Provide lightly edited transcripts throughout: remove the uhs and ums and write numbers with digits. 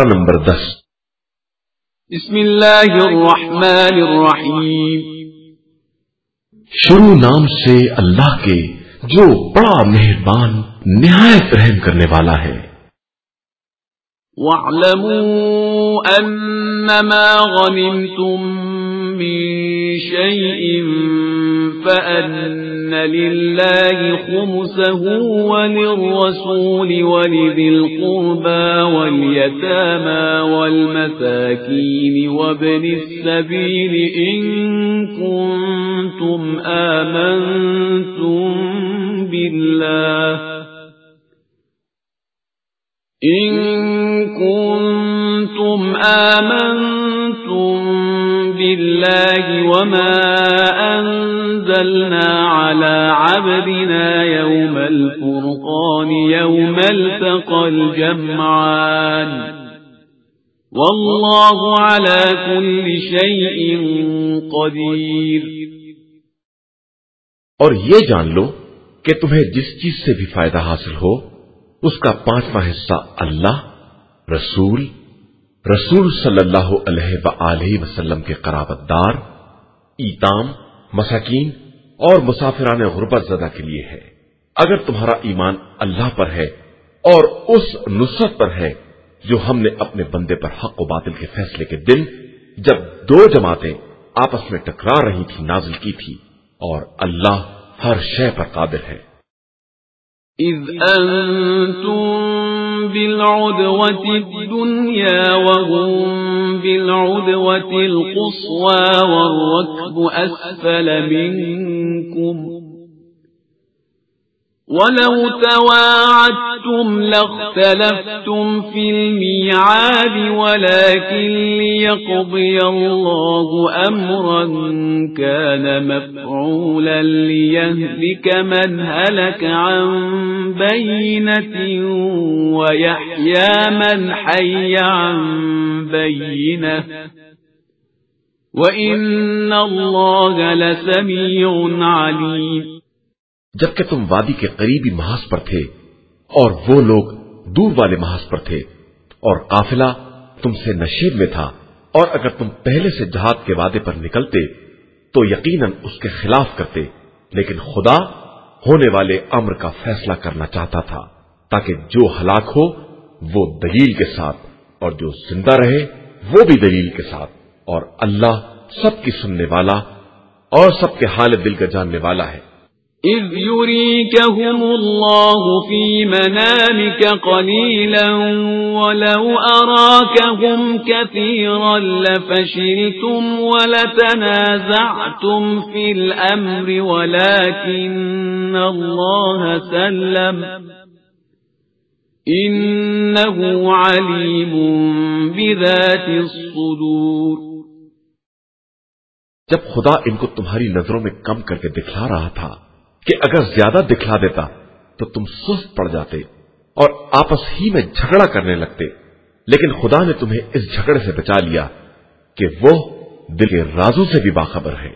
پارہ نمبر 10. بسم اللہ الرحمن الرحیم. شروع نام سے اللہ کے جو بڑا مہربان نہایت رحم کرنے والا ہے. وَاعْلَمُوا أَنَّمَا غَنِمْتُم مِّن شَيْءٍ فَأَنَّ لِلَّهِ خُمُسَهُ وَلِلرَّسُولِ وَلِذِي الْقُرْبَىٰ وَالْيَتَامَىٰ وَالْمَسَاكِينِ وَابْنِ السَّبِيلِ إِن كُنتُمْ آمنتم بالله وما أنزلنا على عبدنا يوم الفرقان يوم التقى الجمعان والله على كل شيء قدير. اور یہ جان لو کہ تمہیں جس چیز سے بھی فائدہ حاصل ہو اس کا 5واں حصہ اللہ، رسول صلی اللہ علیہ وآلہ وسلم کے قرابت دار، ایتام، مساکین اور مسافران غربت زدہ کے لیے ہے. اگر تمہارا ایمان اللہ پر ہے اور اس نصرت پر ہے جو ہم نے اپنے بندے پر حق و باطل کے فیصلے کے دن جب 2 جماعتیں آپس میں ٹکرا رہی تھی نازل کی تھی، اور اللہ ہر شے پر قادر ہے. اذ انتم بالعدوة الدنيا وهم بالعدوة القصوى والركب أسفل منكم ولو تواعدتم لاختلفتم في الميعاد ولكن ليقضي الله أمرا كان مفعولا ليهلك من هلك عن بينة ويحيى من حي عن بينة وإن الله لسميع عليم. جبکہ تم وادی کے قریبی محاذ پر تھے اور وہ لوگ دور والے محاذ پر تھے اور قافلہ تم سے نشیب میں تھا، اور اگر تم پہلے سے جہاد کے وعدے پر نکلتے تو یقیناً اس کے خلاف کرتے، لیکن خدا ہونے والے امر کا فیصلہ کرنا چاہتا تھا تاکہ جو ہلاک ہو وہ دلیل کے ساتھ اور جو زندہ رہے وہ بھی دلیل کے ساتھ، اور اللہ سب کی سننے والا اور سب کے حال دل کا جاننے والا ہے. اذ يريكهم الله في منامك قليلا ولو أراكهم كثيرا لفشلتم ولتنازعتم في الأمر ولكن الله سلم إنه عليم بذات الصدور. جب خدا ان کو تمہاری نظروں میں کم کر کے دکھلا رہا تھا کہ اگر زیادہ دکھلا دیتا تو تم سست پڑ جاتے اور آپس ہی میں جھگڑا کرنے لگتے، لیکن خدا نے تمہیں اس جھگڑے سے بچا لیا کہ وہ دل کے رازوں سے بھی باخبر ہے.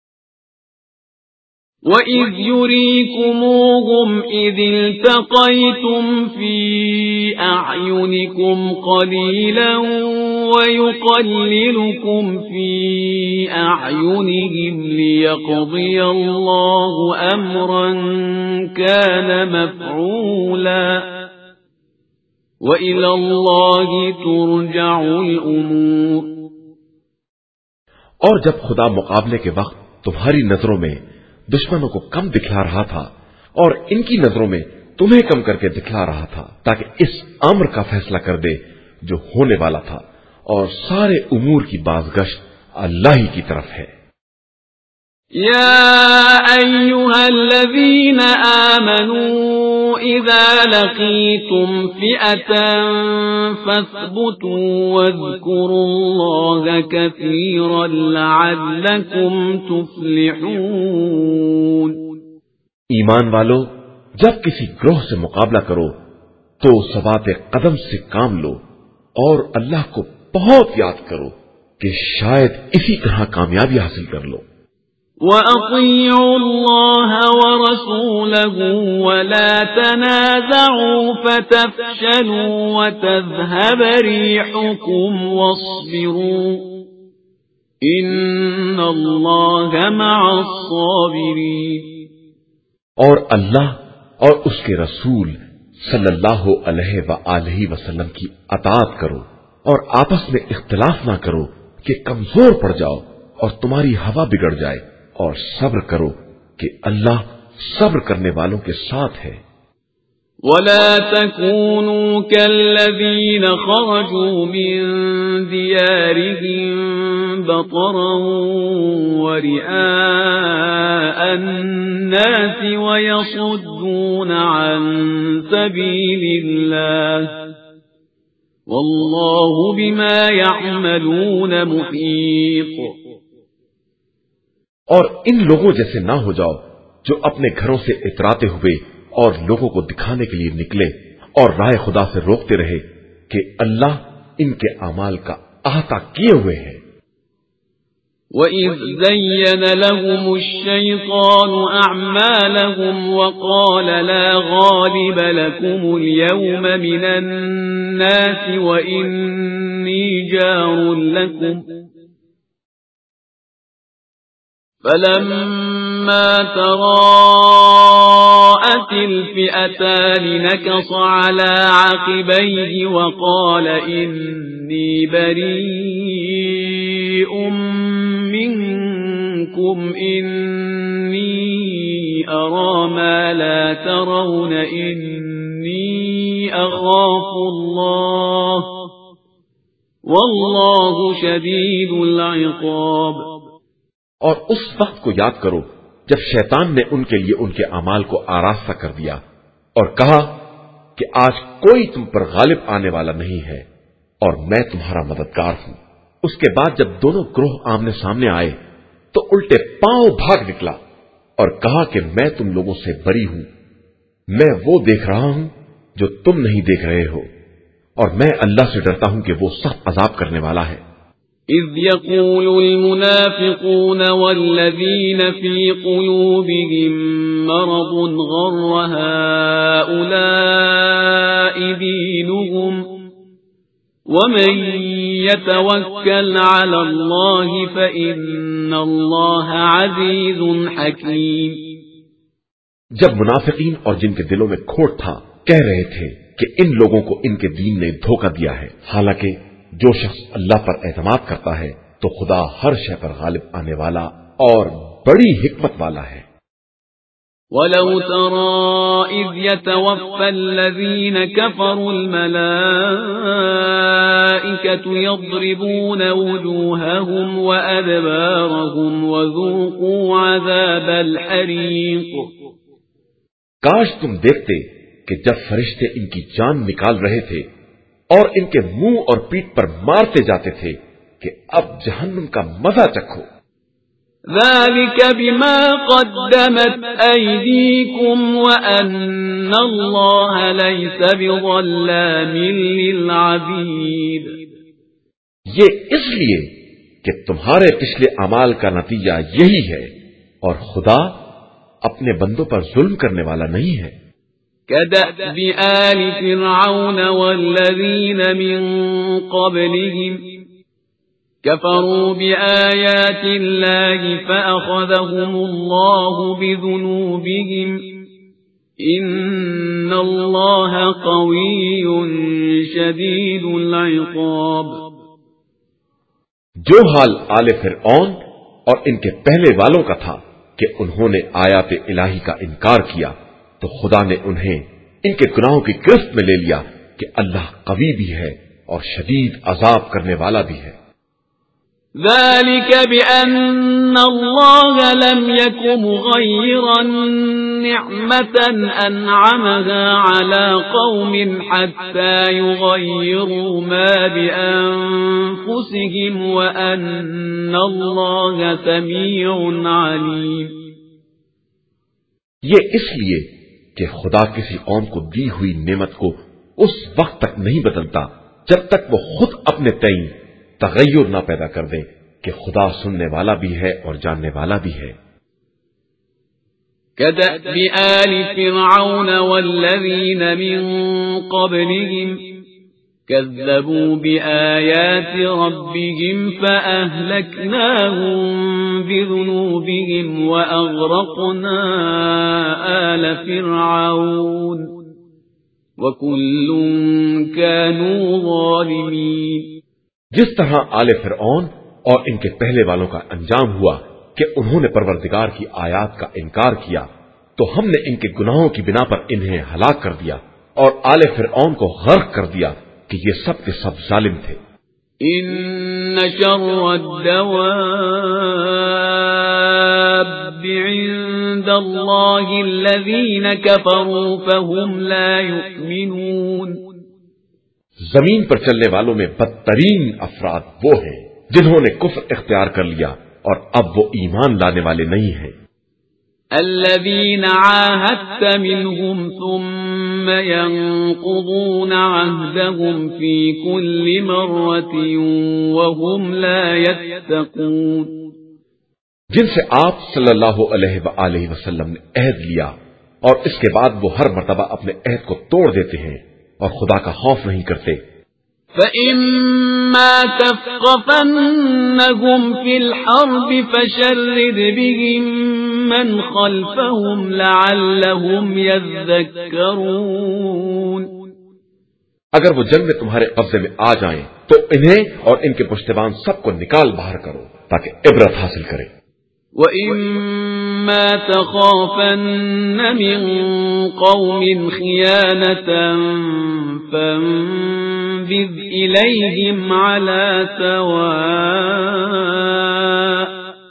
وَإِذْ يُرِيكُمُوهُمْ إِذِ الْتَقَيْتُمْ فِي أَعْيُنِكُمْ قَلِيلًا وَيُقَلِّلُكُمْ فِي أَعْيُنِهِمْ لِيَقْضِيَ اللَّهُ أَمْرًا كَانَ مَفْعُولًا وَإِلَى اللَّهِ تُرْجَعُ الْأُمُورُ. اور جب خدا مقابلے کے وقت تمہاری نظروں میں دشمنوں کو کم دکھلا رہا تھا اور ان کی نظروں میں تمہیں کم کر کے دکھلا رہا تھا تاکہ اس امر کا فیصلہ کر دے جو ہونے والا تھا، اور سارے امور کی بازگشت اللہ ہی کی طرف ہے. یا ایھا الذین آمنوا اذا لقیتم فئة فاثبتوا واذکروا اللہ کثیرا لعلکم تفلحون. ایمان والو، جب کسی گروہ سے مقابلہ کرو تو ثبات قدم سے کام لو اور اللہ کو بہت یاد کرو کہ شاید اسی طرح کامیابی حاصل کر لو. وَأَطِيعُوا اللَّهَ وَرَسُولَهُ وَلَا تَنَازَعُوا فَتَفْشَلُوا وَتَذْهَبَ رِيحُكُمْ وَاصْبِرُوا إِنَّ اللَّهَ مَعَ الصَّابِرِينَ۔ اور اللہ اور اس کے رسول صلی اللہ علیہ وآلہ وسلم کی اطاعت کرو اور آپس میں اختلاف نہ کرو کہ کمزور پڑ جاؤ اور تمہاری ہوا بگڑ جائے، اور صبر کرو کہ اللہ صبر کرنے والوں کے ساتھ ہے۔ وَلَا تَكُونُوا كَالَّذِينَ خَرَجُوا مِن دِيَارِهِم بَطَرًا وَرِئَاءَ النَّاسِ وَيَصُدُّونَ عَن سَبِيلِ اللَّهِ وَاللَّهُ بِمَا يَعْمَلُونَ مُحِيطٌ۔ اور ان لوگوں جیسے نہ ہو جاؤ جو اپنے گھروں سے اتراتے ہوئے اور لوگوں کو دکھانے کے لیے نکلے اور راہ خدا سے روکتے رہے کہ اللہ ان کے اعمال کا احاطہ کیے ہوئے ہے۔ وَإِذْ زَيَّنَ لَهُمُ الشَّيْطَانُ أَعْمَالَهُمْ وَقَالَ لَا غَالِبَ لَكُمُ الْيَوْمَ مِنَ النَّاسِ وَإِنِّي جَارٌ لَكُمْ فَلَمَّا تَرَاءَتِ الْفِئَتَانِ نَكَصَ عَلَى عَقِبَيْهِ وَقَالَ إِنِّي بَرِيءٌ مِّنكُمْ إِنِّي أَرَىٰ مَا لَا تَرَوْنَ إِنِّي أَخَافُ اللَّهَ وَاللَّهُ شَدِيدُ الْعِقَابِ۔ اور اس وقت کو یاد کرو جب شیطان نے ان کے لیے ان کے اعمال کو آراستہ کر دیا اور کہا کہ آج کوئی تم پر غالب آنے والا نہیں ہے اور میں تمہارا مددگار ہوں۔ اس کے بعد جب دونوں گروہ آمنے سامنے آئے تو الٹے پاؤں بھاگ نکلا اور کہا کہ میں تم لوگوں سے بری ہوں، میں وہ دیکھ رہا ہوں جو تم نہیں دیکھ رہے ہو، اور میں اللہ سے ڈرتا ہوں کہ وہ سخت عذاب کرنے والا ہے۔ إِذْ يَقُولُ الْمُنَافِقُونَ وَالَّذِينَ فِي قُلُوبِهِم مَّرَضٌ غَرَّ هَٰؤُلَاءِ دِينُهُمْ وَمَن يَتَوَكَّلْ عَلَى اللَّهِ فَإِنَّ اللَّهَ عَزِيزٌ حَكِيمٌ۔ جب منافقین اور جن کے دلوں میں کھوٹ تھا کہہ رہے تھے کہ ان لوگوں کو ان کے دین نے دھوکہ دیا ہے، حالانکہ جو شخص اللہ پر اعتماد کرتا ہے تو خدا ہر شے پر غالب آنے والا اور بڑی حکمت والا ہے۔ وَلَوْ تَرَىٰ إِذْ يَتَوَفَّى الَّذِينَ كَفَرُوا الْمَلَائِكَةُ يَضْرِبُونَ وُجُوهَهُمْ وَأَدْبَارَهُمْ وَذُوقُوا عَذَابَ الْحَرِيقِ۔ کاش تم دیکھتے کہ جب فرشتے ان کی جان نکال رہے تھے اور ان کے منہ اور پیٹھ پر مارتے جاتے تھے کہ اب جہنم کا مزہ چکھو۔ ذَلِكَ بِمَا قَدَّمَتْ أَيْدِيكُمْ وَأَنَّ اللَّهَ لَيْسَ بِظَلَّامٍ لِّلْعَبِيدِ۔ یہ اس لیے کہ تمہارے پچھلے اعمال کا نتیجہ یہی ہے، اور خدا اپنے بندوں پر ظلم کرنے والا نہیں ہے۔ كَدَأْبِ آلِ فِرْعَوْنَ وَالَّذِينَ مِن قَبْلِهِمْ كَفَرُوا بِآيَاتِ اللَّهِ فَأَخَذَهُمُ اللَّهُ بِذُنُوبِهِمْ إِنَّ اللَّهَ قَوِيٌّ شَدِيدُ الْعِقَابِ۔ جو حال آل فرعون اور ان کے پہلے والوں کا تھا کہ انہوں نے آیات الہی کا انکار کیا تو خدا نے انہیں ان کے گناہوں کی گرفت میں لے لیا کہ اللہ قوی بھی ہے اور شدید عذاب کرنے والا بھی ہے۔ ذَلِكَ بِأَنَّ اللَّهَ لَمْ يَكُ مُغَيِّرًا نِّعْمَةً أَنْعَمَهَا عَلَى قَوْمٍ حَتَّى يُغَيِّرُوا مَا بِأَنفُسِهِمْ وَأَنَّ اللَّهَ سَمِيعٌ عَلِيمٌ۔ یہ اس لیے کہ خدا کسی قوم کو دی ہوئی نعمت کو اس وقت تک نہیں بدلتا جب تک وہ خود اپنے تئیں تغیر نہ پیدا کر دے کہ خدا سننے والا بھی ہے اور جاننے والا بھی ہے۔ كدأب آل فرعون والذين من قبلهم كذبوا بآيات ربهم فأهلكناهم بذنوبهم وأغرقنا آل فرعون وكل كانوا ظالمين۔ جس طرح آل فرعون اور ان کے پہلے والوں کا انجام ہوا کہ انہوں نے پروردگار کی آیات کا انکار کیا، تو ہم نے ان کے گناہوں کی بنا پر انہیں ہلاک کر دیا اور آل فرعون کو غرق کر دیا کہ یہ سب کے سب ظالم تھے۔ ان شر الدواب عند اللہ الذین کفروا فهم لا یؤمنون۔ زمین پر چلنے والوں میں بدترین افراد وہ ہیں جنہوں نے کفر اختیار کر لیا اور اب وہ ایمان لانے والے نہیں ہیں۔ الذين عاهدت منهم ثم ينقضون عهدهم في كل مرة وهم لا يتقون۔ جن سے آپ صلی اللہ علیہ وآلہ وسلم نے عہد لیا اور اس کے بعد وہ ہر مرتبہ اپنے عہد کو توڑ دیتے ہیں اور خدا کا خوف نہیں کرتے۔ فَإِمَّا تَثْقَفَنَّهُمْ فِي الْحَرْبِ فَشَرِّدْ بِهِمْ مَنْ خَلْفَهُمْ لَعَلَّهُمْ يَذَّكَّرُونَ۔ اگر وہ جنگ میں تمہارے قبضے میں آ جائیں تو انہیں اور ان کے پشتبان سب کو نکال باہر کرو تاکہ عبرت حاصل کریں۔ وَإِمَّا تَخَافَنَّ مِنْ قَوْمٍ خِيَانَةً فَانبِذْ إِلَيْهِمْ عَلَى سَوَاءٍ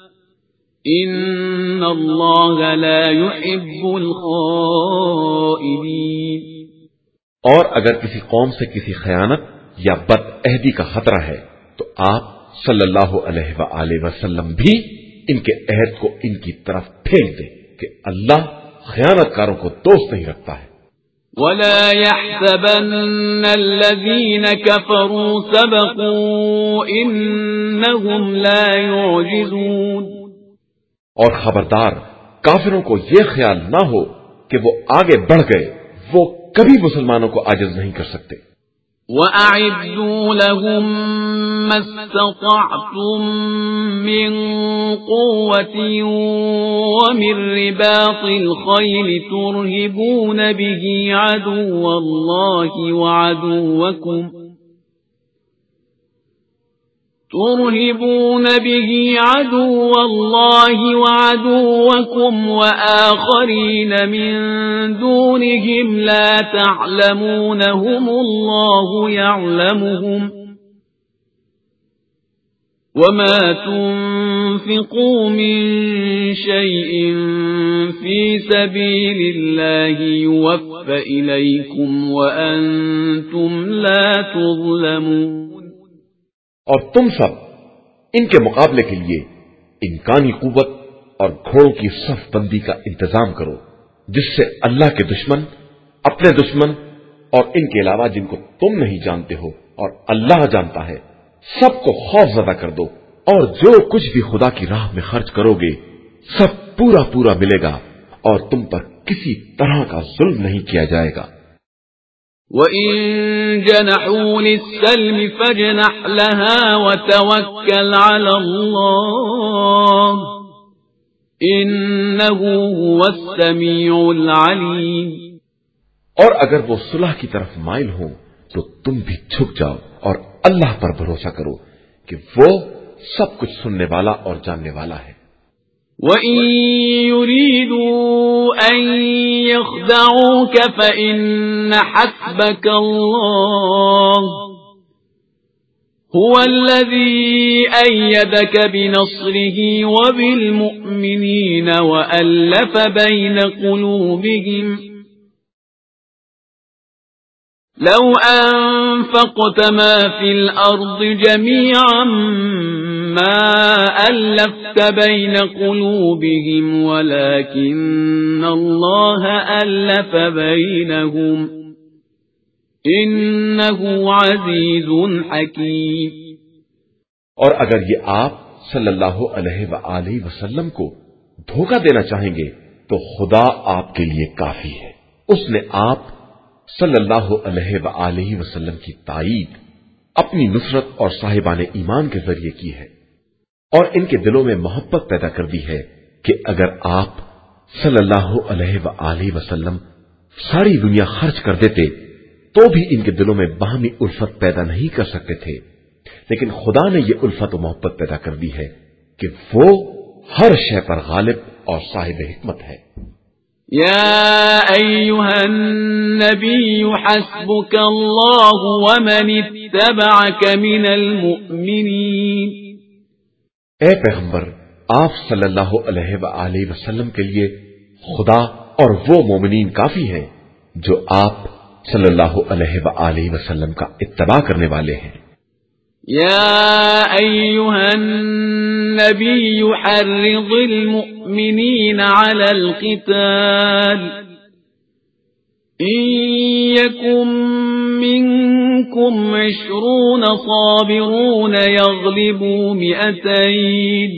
إِنَّ اللَّهَ لَا يُحِبُّ الْخَائِنِينَ۔ اور اگر کسی قوم سے کسی خیانت یا بد عہدی کا خطرہ ہے تو آپ صلی اللہ علیہ وآلہ وسلم بھی ان کے عہد کو ان کی طرف پھینک دیں کہ اللہ خیانت کاروں کو دوست نہیں رکھتا ہے۔ وَلَا يَحْسَبَنَّ الَّذِينَ كَفَرُوا سَبَقُوا إِنَّهُمْ لَا يُعْجِزُونَ۔ اور خبردار کافروں کو یہ خیال نہ ہو کہ وہ آگے بڑھ گئے، وہ کبھی مسلمانوں کو عاجز نہیں کر سکتے۔ وَأَعِدُّوا لَهُم مَّا اسْتَطَعْتُم مِّن قُوَّةٍ وَمِن رِّبَاطِ الْخَيْلِ تُرْهِبُونَ بِهِ عَدُوَّ اللَّهِ وَعَدُوَّكُمْ وَآخَرِينَ مِن دُونِهِمْ لَا تَعْلَمُونَهُمُ اللَّهُ يَعْلَمُهُمْ وَمَا تُنفِقُوا مِن شَيْءٍ فِي سَبِيلِ اللَّهِ يُوَفَّ إِلَيْكُمْ وَأَنتُمْ لَا تُظْلَمُونَ۔ اور تم سب ان کے مقابلے کے لیے امکانی قوت اور گھوڑوں کی صف بندی کا انتظام کرو، جس سے اللہ کے دشمن، اپنے دشمن اور ان کے علاوہ جن کو تم نہیں جانتے ہو اور اللہ جانتا ہے، سب کو خوف زدہ کر دو، اور جو کچھ بھی خدا کی راہ میں خرچ کرو گے سب پورا پورا ملے گا اور تم پر کسی طرح کا ظلم نہیں کیا جائے گا۔ وَإِن جَنَحُوا لِلسَّلْمِ فَاجْنَحْ لَهَا وَتَوَكَّلْ عَلَى اللَّهِ إِنَّهُ هُوَ السَّمِيعُ الْعَلِيمُ۔ اور اگر وہ صلح کی طرف مائل ہوں تو تم بھی جھک جاؤ اور اللہ پر بھروسہ کرو کہ وہ سب کچھ سننے والا اور جاننے والا ہے۔ وَإِن يُرِيدُوا أَن يَخْدَعُوكَ فَإِنَّ حَسْبَكَ اللَّهُ هُوَ الَّذِي أَيَّدَكَ بِنَصْرِهِ وَبِالْمُؤْمِنِينَ وَأَلَّفَ بَيْنَ قُلُوبِهِمْ لَوْ أَنفَقْتَ مَا فِي الْأَرْضِ جَمِيعًا مَا أَلَّفْتَ بَيْنَ قُلُوبِهِمْ وَلَكِنَّ اللَّهَ أَلَّفَ بَيْنَهُمْ إِنَّهُ عَزِيزٌ حَكِيمٌ۔ اور اگر یہ آپ صلی اللہ علیہ وآلہ وسلم کو دھوکہ دینا چاہیں گے تو خدا آپ کے لیے کافی ہے۔ اس نے آپ صلی اللہ علیہ وآلہ وسلم کی تائید اپنی نصرت اور صاحبان ایمان کے ذریعے کی ہے، اور ان کے دلوں میں محبت پیدا کر دی ہے کہ اگر آپ صلی اللہ علیہ وآلہ وسلم ساری دنیا خرچ کر دیتے تو بھی ان کے دلوں میں باہمی الفت پیدا نہیں کر سکتے تھے، لیکن خدا نے یہ الفت و محبت پیدا کر دی ہے کہ وہ ہر شے پر غالب اور صاحب حکمت ہے۔ يا أيها النبي حسبك الله ومن اتبعك من المؤمنين۔ اے پیغمبر، آپ صلی اللہ علیہ وآلہ وسلم کے لیے خدا اور وہ مومنین کافی ہیں جو آپ صلی اللہ علیہ وآلہ وسلم کا اتباع کرنے والے ہیں۔ يا أيها النبي حرض المؤمنين على القتال إن يكن منكم 20 صابرون يغلبوا 200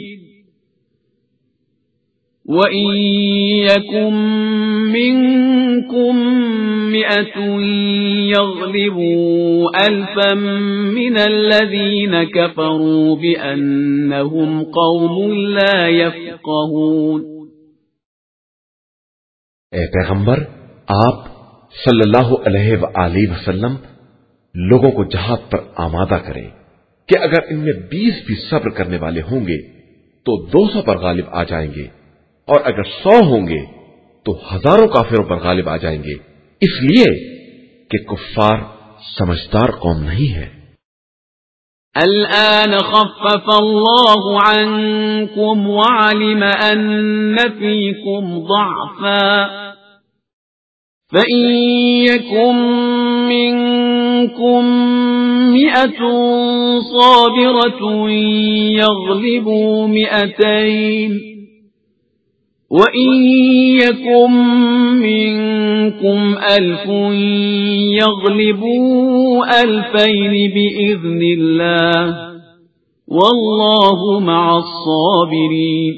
وَإِن يَكُن مِّنكُم 100 يَغْلِبُوا 1000 مِّنَ الَّذِينَ كَفَرُوا بِأَنَّهُمْ قَوْمٌ لَّا يَفْقَهُونَ۔ اے پیغمبر، آپ صلی اللہ علیہ وآلہ وسلم لوگوں کو جہاد پر آمادہ کریں کہ اگر ان میں 20 بھی صبر کرنے والے ہوں گے تو 200 پر غالب آ جائیں گے، اور اگر 100 ہوں گے تو ہزاروں کافروں پر غالب آ جائیں گے، اس لیے کہ کفار سمجھدار قوم نہیں ہے۔ الآن خفف الله عنكم وعلم أن فيكم ضعفا فإن يكن منكم 100 صابرة يغلبوا 200 وَإِن يَكُن مِّنكُمْ 1000 يَغْلِبُوا 2000 بِإِذْنِ اللَّهِ وَاللَّهُ مَعَ الصَّابِرِينَ۔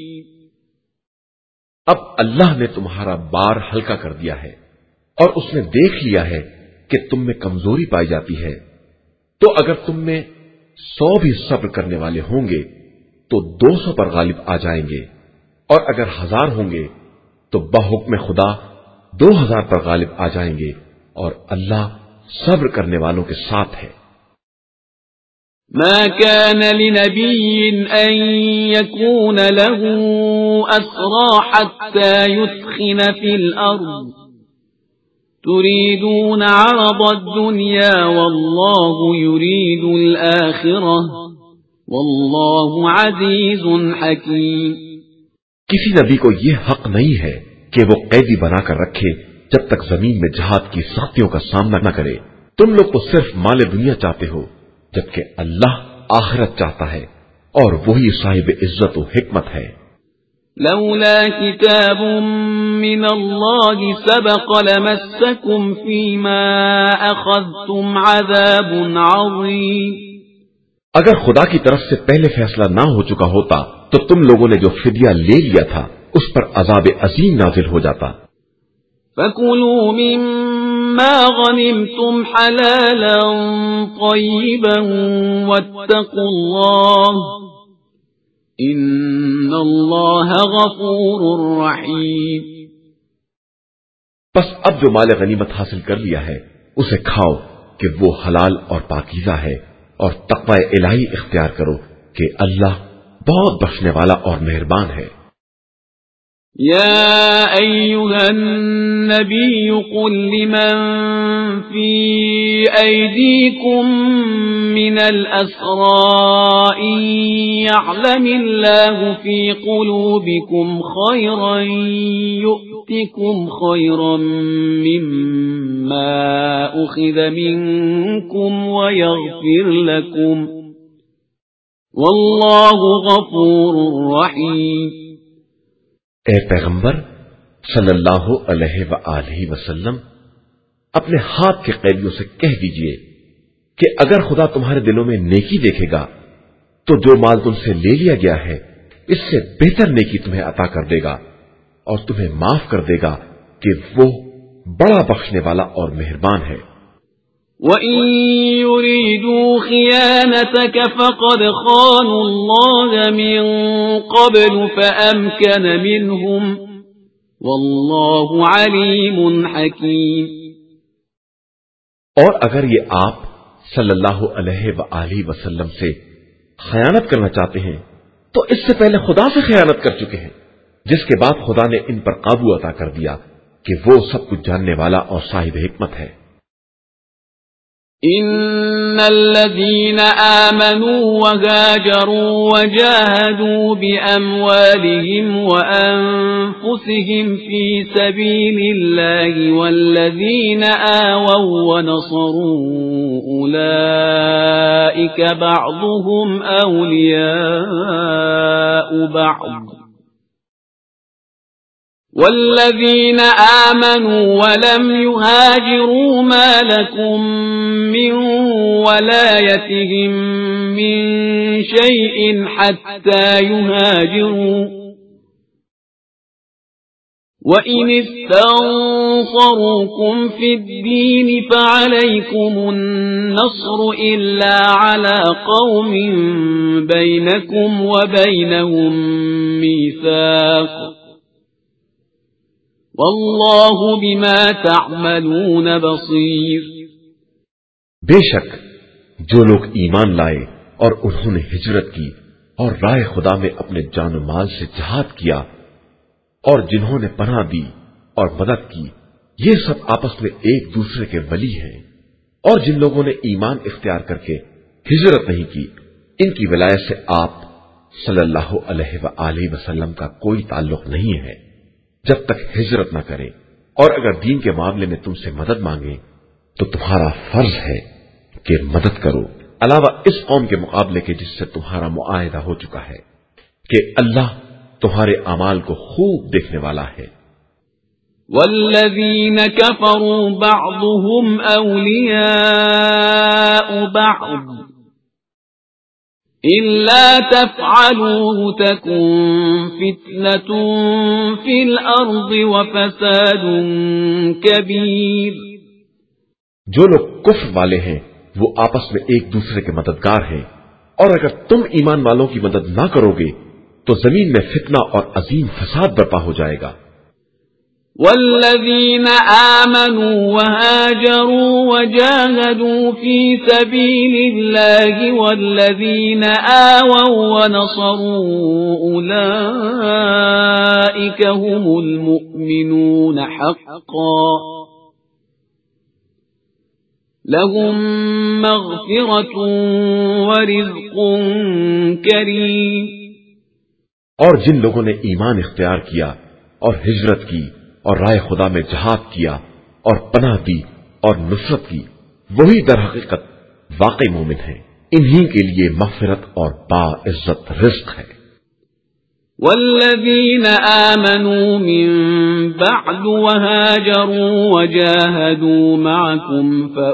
اب اللہ نے تمہارا بار ہلکا کر دیا ہے اور اس نے دیکھ لیا ہے کہ تم میں کمزوری پائی جاتی ہے، تو اگر تم میں 100 بھی صبر کرنے والے ہوں گے تو 200 پر غالب آ جائیں گے، اور اگر 1000 ہوں گے تو بحکم خدا 2000 پر غالب آ جائیں گے، اور اللہ صبر کرنے والوں کے ساتھ ہے۔ ما كان لنبي أن يكون له أسرى حتى يثخن في الأرض تريدون عرض الدنيا والله يريد الآخرة والله عزيز حكيم۔ کسی نبی کو یہ حق نہیں ہے کہ وہ قیدی بنا کر رکھے جب تک زمین میں جہاد کی سختیوں کا سامنا نہ کرے۔ تم لوگ تو صرف مال دنیا چاہتے ہو، جبکہ اللہ آخرت چاہتا ہے، اور وہی صاحب عزت و حکمت ہے۔ لولا كتاب من الله سبق لمسكم فيما أخذتم عذاب عظيم۔ اگر خدا کی طرف سے پہلے فیصلہ نہ ہو چکا ہوتا تو تم لوگوں نے جو فدیہ لے لیا تھا اس پر عذاب عظیم نازل ہو جاتا۔ فَكُلُوا مِمَّا غَنِمْتُمْ حَلَالًا طَيِّبًا وَاتَّقُوا اللَّهَ إِنَّ اللَّهَ غَفُورٌ رَّحِيمٌ۔ بس اب جو مال غنیمت حاصل کر لیا ہے اسے کھاؤ کہ وہ حلال اور پاکیزہ ہے، اور تقوی الہی اختیار کرو کہ اللہ بہت بخشنے والا اور مہربان ہے۔ يا أيها النبي قل لمن في أيديكم من الأسرى إن يعلم الله في قلوبكم خيرا يؤتكم خيرا مما أخذ منكم ويغفر لكم والله غفور رحيم۔ اے پیغمبر صلی اللہ علیہ وآلہ وسلم، اپنے ہاتھ کے قیدیوں سے کہہ دیجئے کہ اگر خدا تمہارے دلوں میں نیکی دیکھے گا تو جو مال تم سے لے لیا گیا ہے اس سے بہتر نیکی تمہیں عطا کر دے گا، اور تمہیں معاف کر دے گا کہ وہ بڑا بخشنے والا اور مہربان ہے۔ وَإِن يُرِيدُوا خِيَانَتَكَ فَقَدْ خَانُوا اللَّهَ مِن قَبْلُ فَأَمْكَنَ مِنْهُمْ وَاللَّهُ عَلِيمٌ حَكِيمٌ۔ اور اگر یہ آپ صلی اللہ علیہ وآلہ وسلم سے خیانت کرنا چاہتے ہیں تو اس سے پہلے خدا سے خیانت کر چکے ہیں، جس کے بعد خدا نے ان پر قابو عطا کر دیا کہ وہ سب کچھ جاننے والا اور صاحب حکمت ہے۔ إن الذين آمنوا وهاجروا وجاهدوا بأموالهم وأنفسهم في سبيل الله والذين آووا ونصروا أولئك بعضهم أولياء بعض والذين آمنوا ولم يهاجروا ما لكم من ولايتهم من شيء حتى يهاجروا وإن استنصروكم في الدين فعليكم النصر إلا على قوم بينكم وبينهم ميثاق واللہ بما تعملون بصیر۔ بے شک جو لوگ ایمان لائے اور انہوں نے ہجرت کی اور راہ خدا میں اپنے جان و مال سے جہاد کیا اور جنہوں نے پناہ دی اور مدد کی، یہ سب آپس میں ایک دوسرے کے ولی ہیں، اور جن لوگوں نے ایمان اختیار کر کے ہجرت نہیں کی، ان کی ولایت سے آپ صلی اللہ علیہ وآلہ وسلم کا کوئی تعلق نہیں ہے جب تک ہجرت نہ کریں، اور اگر دین کے معاملے میں تم سے مدد مانگیں تو تمہارا فرض ہے کہ مدد کرو، علاوہ اس قوم کے مقابلے کے جس سے تمہارا معاہدہ ہو چکا ہے کہ اللہ تمہارے اعمال کو خوب دیکھنے والا ہے۔ والذین کفروا بعضهم اولیاء بعض إِلَّا تَفْعَلُوهُ تَكُنْ فِتْنَةٌ فِي الْأَرْضِ وَفَسَادٌ كَبِيرٌ۔ جو لوگ کفر والے ہیں وہ آپس میں ایک دوسرے کے مددگار ہیں، اور اگر تم ایمان والوں کی مدد نہ کرو گے تو زمین میں فتنہ اور عظیم فساد برپا ہو جائے گا۔ والذین آمنوا وهاجروا وجاهدوا في سبيل الله والذین آووا ونصروا أولئك هم المؤمنون حقا لهم مغفرة ورزق کریم۔ اور جن لوگوں نے ایمان اختیار کیا اور ہجرت کی اور رائے خدا میں جہاد کیا اور پناہ دی اور نصرت کی، وہی در حقیقت واقعی مومن ہیں، انہی کے لیے مغفرت اور باعزت رزق ہے۔ والذین آمنوا من بعد وهاجروا وجاهدوا معكم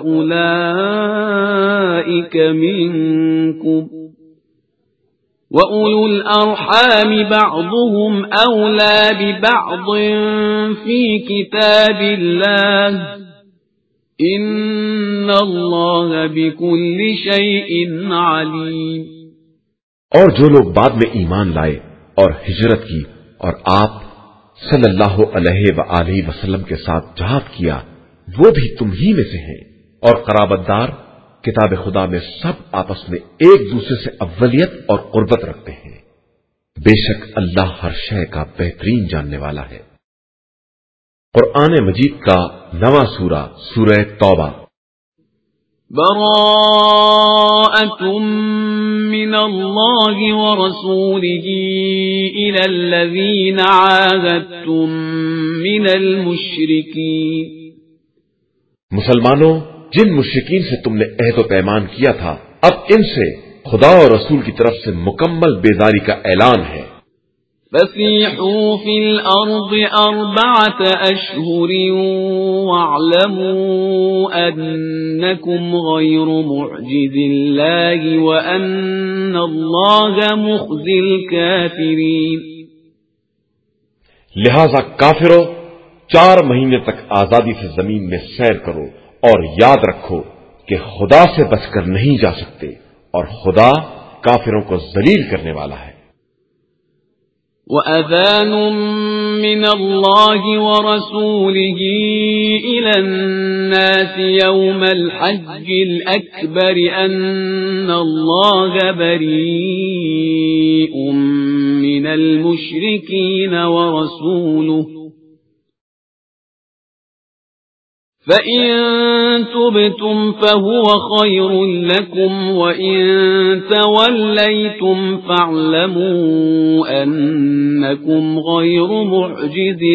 فأولئك منكم وَأُولُو الْأَرْحَامِ بَعْضُهُمْ أَوْلَى بِبَعْضٍ فِي كِتَابِ اللَّهِ إِنَّ اللَّهَ بِكُلِّ شَيْءٍ عَلِيمٌ۔ اور جو لوگ بعد میں ایمان لائے اور ہجرت کی اور آپ صلی اللہ علیہ وآلہ وسلم کے ساتھ جہاد کیا، وہ بھی تم ہی میں سے ہیں، اور قرابت دار کتاب خدا میں سب آپس میں ایک دوسرے سے اولیت اور قربت رکھتے ہیں، بے شک اللہ ہر شے کا بہترین جاننے والا ہے۔ قرآن مجید کا نواں سورہ سورہ توبہ۔ براءة من اللہ ورسولہ إلی الذین عاہدتم من المشرکین۔ مسلمانوں، جن مشرکین سے تم نے عہد و پیمان کیا تھا، اب ان سے خدا اور رسول کی طرف سے مکمل بیزاری کا اعلان ہے۔ فَسِيحُوا فِي الْأَرْضِ أَرْبَعَةَ أَشْهُرٍ وَاعْلَمُوا أَنَّكُمْ غَيْرُ مُعْجِزِي اللَّهِ وَأَنَّ اللَّهَ مُخْزِي الْكَافِرِينَ۔ لہذا کافروں 4 مہینے تک آزادی سے زمین میں سیر کرو اور یاد رکھو کہ خدا سے بچ کر نہیں جا سکتے اور خدا کافروں کو ذلیل کرنے والا ہے۔ وَأَذَانٌ مِّنَ اللَّهِ وَرَسُولِهِ إِلَى النَّاسِ يَوْمَ الْحَجِّ الْأَكْبَرِ أَنَّ اللَّهَ بَرِيءٌ مِّنَ الْمُشْرِكِينَ وَرَسُولُهُ فَإِن تُبْتُمْ فَهُوَ خَيْرٌ لَكُمْ وَإِن تَوَلَّيْتُمْ فَاعْلَمُوا أَنَّكُمْ غَيْرُ مُعْجِزِي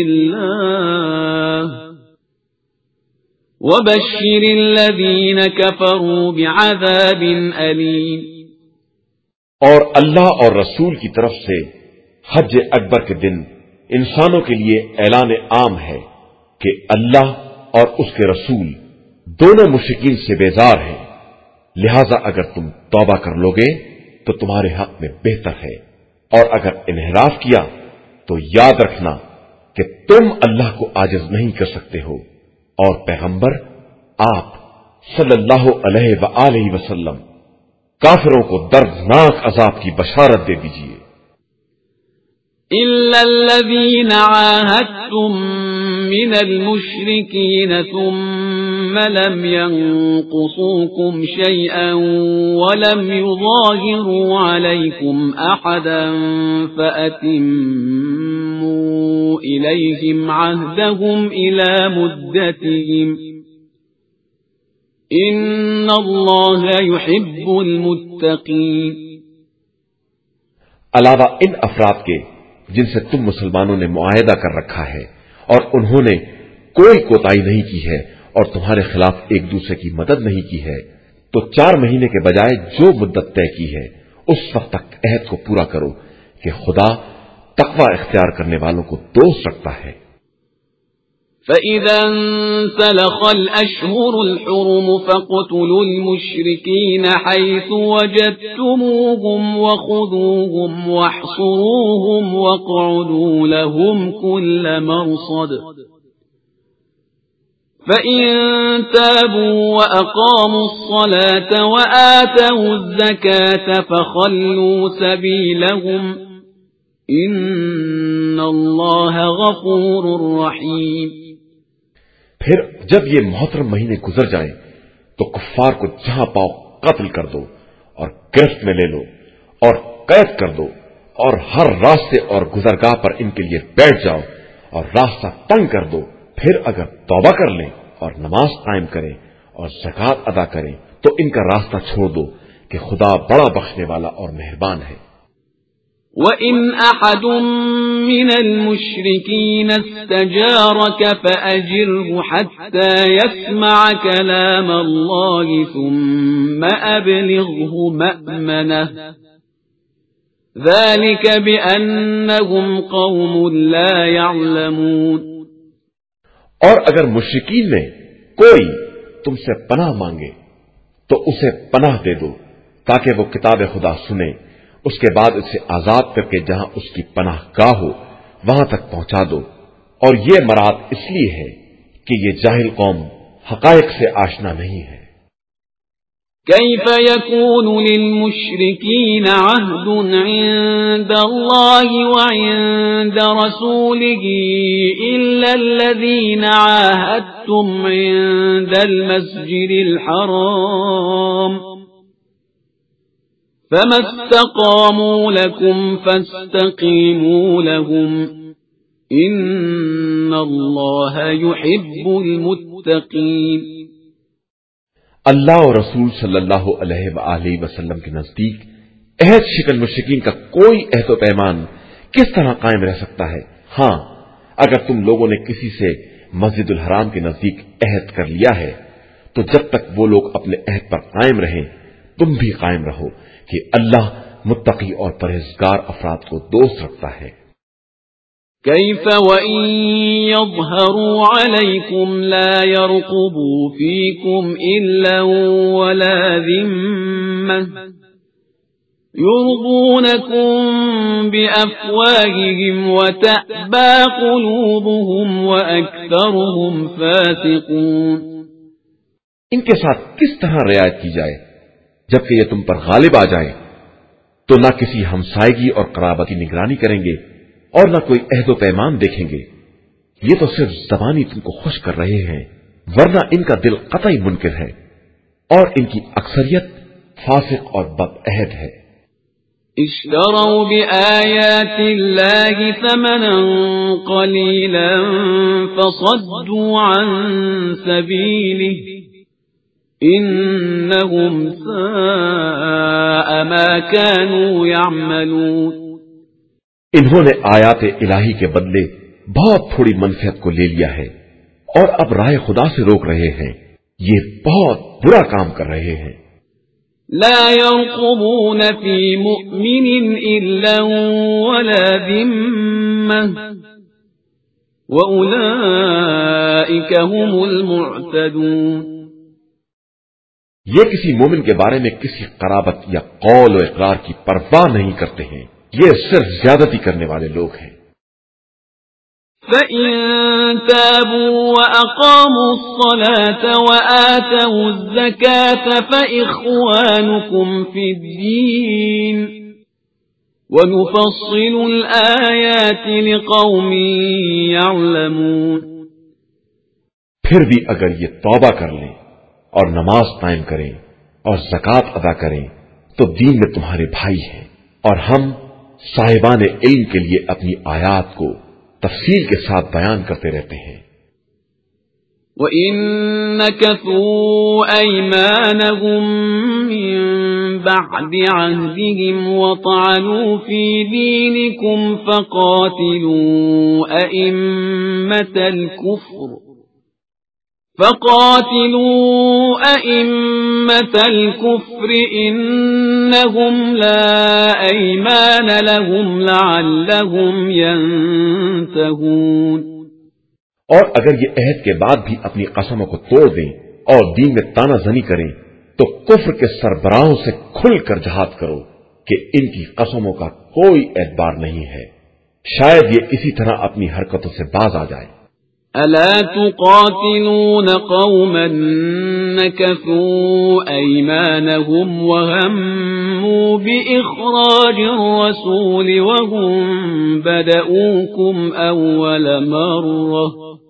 اللَّهِ وَبَشِّرِ الَّذِينَ كَفَرُوا بِعَذَابٍ أَلِيمٍ۔ اور اللہ اور رسول کی طرف سے حج اکبر کے دن انسانوں کے لیے اعلان عام ہے کہ اللہ اور اس کے رسول دونوں مشرکین سے بیزار ہیں، لہذا اگر تم توبہ کر لوگے تو تمہارے حق میں بہتر ہے، اور اگر انحراف کیا تو یاد رکھنا کہ تم اللہ کو عاجز نہیں کر سکتے ہو، اور پیغمبر آپ صلی اللہ علیہ وآلہ وسلم کافروں کو دردناک عذاب کی بشارت دے دیجیے۔ إِلَّا الَّذِينَ عَاهَدتُّم مِّنَ الْمُشْرِكِينَ ثُمَّ لَمْ يَنقُصُوكُمْ شَيْئًا وَلَمْ يُظَاهِرُوا عَلَيْكُمْ أَحَدًا فَأَتِمُّوا إِلَيْهِمْ عَهْدَهُمْ إِلَى مُدَّتِهِمْ إِنَّ اللَّهَ يُحِبُّ الْمُتَّقِينَ۔ علاوہ ان افراد کے جن سے تم مسلمانوں نے معاہدہ کر رکھا ہے اور انہوں نے کوئی کوتاہی نہیں کی ہے اور تمہارے خلاف ایک دوسرے کی مدد نہیں کی ہے، تو 4 مہینے کے بجائے جو مدت طے کی ہے اس وقت تک عہد کو پورا کرو کہ خدا تقوی اختیار کرنے والوں کو دوست رکھتا ہے۔ فَإِذَا انْسَلَخَ الْأَشْهُرُ الْحُرُمُ فَاقْتُلُوا الْمُشْرِكِينَ حَيْثُ وَجَدتُّمُوهُمْ وَخُذُوهُمْ وَاحْصُرُوهُمْ وَاقْعُدُوا لَهُمْ كُلَّ مَرْصَدٍ فَإِن تَابُوا وَأَقَامُوا الصَّلَاةَ وَآتَوُا الزَّكَاةَ فَخَلُّوا سَبِيلَهُمْ ان اللہ غفور رحیم۔ پھر جب یہ محترم مہینے گزر جائیں تو کفار کو جہاں پاؤ قتل کر دو اور گرفت میں لے لو اور قید کر دو، اور ہر راستے اور گزرگاہ پر ان کے لیے بیٹھ جاؤ اور راستہ تنگ کر دو۔ پھر اگر توبہ کر لیں اور نماز قائم کریں اور زکوٰۃ ادا کریں تو ان کا راستہ چھوڑ دو کہ خدا بڑا بخشنے والا اور مہربان ہے۔ وَإِنْ أَحَدٌ مِّنَ الْمُشْرِكِينَ اسْتَجَارَكَ فَأَجِرْهُ حَتَّى يَسْمَعَ كَلَامَ اللَّهِ ثُمَّ أَبْلِغْهُ مَأْمَنَهُ ذَلِكَ بِأَنَّهُمْ قَوْمٌ لَا يَعْلَمُونَ۔ اور اگر مشرکین میں کوئی تم سے پناہ مانگے تو اسے پناہ دے دو تاکہ وہ کتاب خدا سنے، اس کے بعد اسے آزاد کر کے جہاں اس کی پناہ گاہ ہو وہاں تک پہنچا دو، اور یہ مراد اس لیے ہے کہ یہ جاہل قوم حقائق سے آشنا نہیں ہے۔ كيف يكون للمشركين عهد عند الله وعند رسوله إلا الذين عاهدتم عند المسجد الحرام فما استقاموا لكم فاستقيموا لهم إن الله يحب المتقين۔ اللہ اور رسول صلی اللہ علیہ وآلہ وسلم کے نزدیک عہد شکن مشرکین کا کوئی عہد و پیمان کس طرح قائم رہ سکتا ہے؟ ہاں، اگر تم لوگوں نے کسی سے مسجد الحرام کے نزدیک عہد کر لیا ہے تو جب تک وہ لوگ اپنے عہد پر قائم رہیں تم بھی قائم رہو کہ اللہ متقی اور پرہیزگار افراد کو دوست رکھتا ہے۔ كيف وإن يظهروا عليكم لا يرقبوا فيكم إلا ولا ذمة يرضونكم بأفواههم وتأبى قلوبهم وأكثرهم فاسقون۔ ان کے ساتھ کس طرح رعایت کی جائے جبکہ یہ تم پر غالب آ جائیں تو نہ کسی ہمسائیگی اور قرابت کی نگرانی کریں گے اور نہ کوئی عہد و پیمان دیکھیں گے۔ یہ تو صرف زبانی تم کو خوش کر رہے ہیں، ورنہ ان کا دل قطعی منکر ہے اور ان کی اکثریت فاسق اور بد عہد ہے۔ اشتروا بآيات الله ثمنا قليلا فصدوا عن سبيله إنهم ساء ما كانوا يعملون۔ انہوں نے آیات الہی کے بدلے بہت تھوڑی منفعت کو لے لیا ہے اور اب راہ خدا سے روک رہے ہیں، یہ بہت برا کام کر رہے ہیں۔ لا يرقبون في مؤمن إلا ولا ذمة وأولئك هم المعتدون۔ یہ کسی مومن کے بارے میں کسی قرابت یا قول و اقرار کی پرواہ نہیں کرتے ہیں، یہ صرف زیادتی کرنے والے لوگ ہیں۔ فَإِن تَابُوا وَأَقَامُوا الصَّلَاةَ وَآتَوُا الزَّكَاةَ فَإِخْوَانُكُمْ فِي الدِّينِ وَنُفَصِّلُ الْآيَاتِ لِقَوْمٍ يَعْلَمُونَ۔ پھر بھی اگر یہ توبہ کر لیں اور نماز قائم کریں اور زکوٰۃ ادا کریں تو دین میں تمہارے بھائی ہیں، اور ہم صاحبان علم کے لیے اپنی آیات کو تفصیل کے ساتھ بیان کرتے رہتے ہیں۔ وَإِن نَكَثُوا أَيْمَانَهُم مِّن بَعْدِ عَهْدِهِمْ وَطَعَنُوا فِي دِينِكُمْ فَقَاتِلُوا أَئِمَّةَ الْكُفْرِ إِنَّهُمْ لَا أَيْمَانَ لَهُمْ لَعَلَّهُمْ يَنْتَهُونَ۔ اور اگر یہ عہد کے بعد بھی اپنی قسموں کو توڑ دیں اور دین میں تانا زنی کریں تو کفر کے سربراہوں سے کھل کر جہاد کرو کہ ان کی قسموں کا کوئی اعتبار نہیں ہے، شاید یہ اسی طرح اپنی حرکتوں سے باز آ جائے۔ أَلَا تُقَاتِلُونَ قَوْمًا نَكَثُوا أَيْمَانَهُمْ وَهَمُّوا بِإِخْرَاجِ الرَّسُولِ وَهُمْ بَدَؤُوكُمْ أَوَّلَ مَرَّةٍ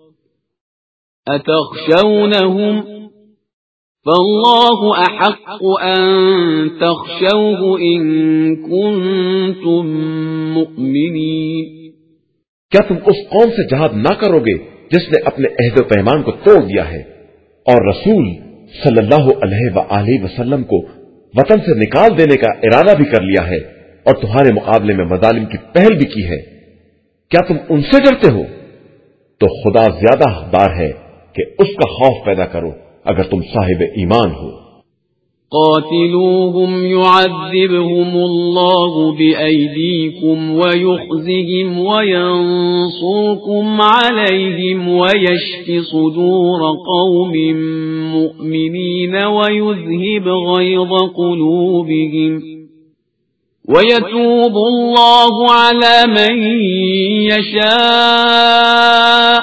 أَتَخْشَوْنَهُمْ فَاللَّهُ أَحَقُّ أَن تَخْشَوْهُ إِن كُنتُم مُّؤْمِنِينَ۔ کیا تم اس قوم سے جہاد نہ کرو گے جس نے اپنے عہد و پیمان کو توڑ دیا ہے اور رسول صلی اللہ علیہ وآلہ وسلم کو وطن سے نکال دینے کا ارادہ بھی کر لیا ہے اور تمہارے مقابلے میں مظالم کی پہل بھی کی ہے؟ کیا تم ان سے ڈرتے ہو؟ تو خدا زیادہ حقدار ہے کہ اس کا خوف پیدا کرو اگر تم صاحب ایمان ہو۔ قاتلوهم يعذبهم الله بأيديكم ويخزهم وينصركم عليهم ويشف صدور قوم مؤمنين ويذهب غيظ قلوبهم ويتوب الله على من يشاء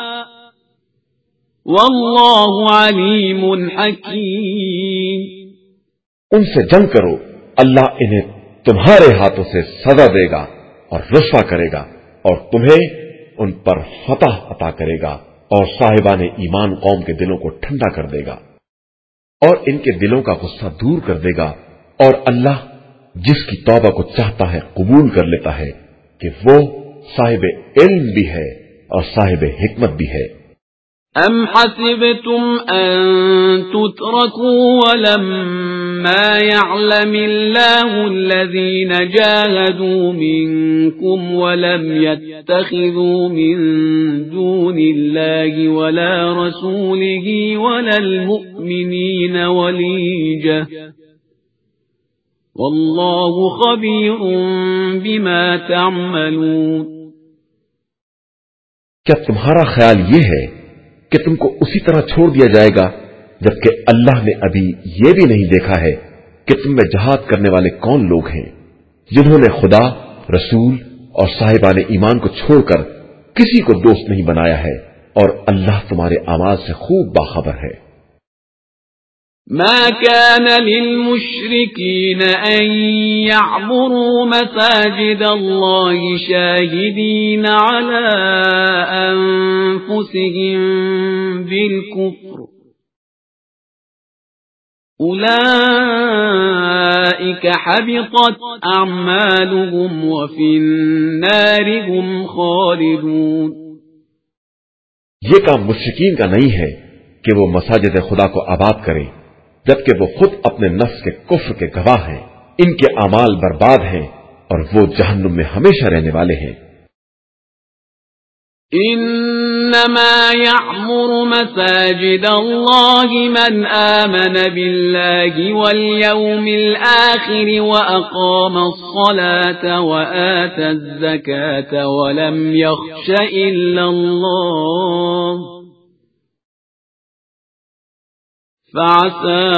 والله عليم حكيم۔ ان سے جنگ کرو، اللہ انہیں تمہارے ہاتھوں سے سزا دے گا اور رسوا کرے گا اور تمہیں ان پر فتح عطا کرے گا اور صاحبان ایمان قوم کے دلوں کو ٹھنڈا کر دے گا اور ان کے دلوں کا غصہ دور کر دے گا، اور اللہ جس کی توبہ کو چاہتا ہے قبول کر لیتا ہے کہ وہ صاحب علم بھی ہے اور صاحب حکمت بھی ہے۔ أَمْ حَسِبْتُمْ أَن تُتْرَكُوا وَلَمَّا يَعْلَمِ اللَّهُ الَّذِينَ جَاهَدُوا مِنكُمْ وَلَمْ يَتَّخِذُوا مِن دُونِ اللَّهِ وَلَا رَسُولِهِ وَلَا الْمُؤْمِنِينَ وَلِيجَةً وَاللَّهُ خَبِيرٌ بِمَا تَعْمَلُونَ۔ کیا تمہارا خیال یہ ہے کہ تم کو اسی طرح چھوڑ دیا جائے گا جبکہ اللہ نے ابھی یہ بھی نہیں دیکھا ہے کہ تم میں جہاد کرنے والے کون لوگ ہیں، جنہوں نے خدا، رسول اور صاحبان ایمان کو چھوڑ کر کسی کو دوست نہیں بنایا ہے، اور اللہ تمہارے اعمال سے خوب باخبر ہے۔ ما كان للمشركين أن يعمروا مساجد الله شاهدين على أنفسهم بالكفر أولئك حبطت أعمالهم وفي النار هم خالدون۔ یہ کام مشرکین کا نہیں ہے کہ وہ مساجد خدا کو آباد کریں جبکہ وہ خود اپنے نفس کے کفر کے گواہ ہیں، ان کے اعمال برباد ہیں اور وہ جہنم میں ہمیشہ رہنے والے ہیں۔ انما يعمر مساجد الله من آمن بالله واليوم الآخر وأقام الصلاة وآتى الزكاة ولم يخش إلا الله فعسى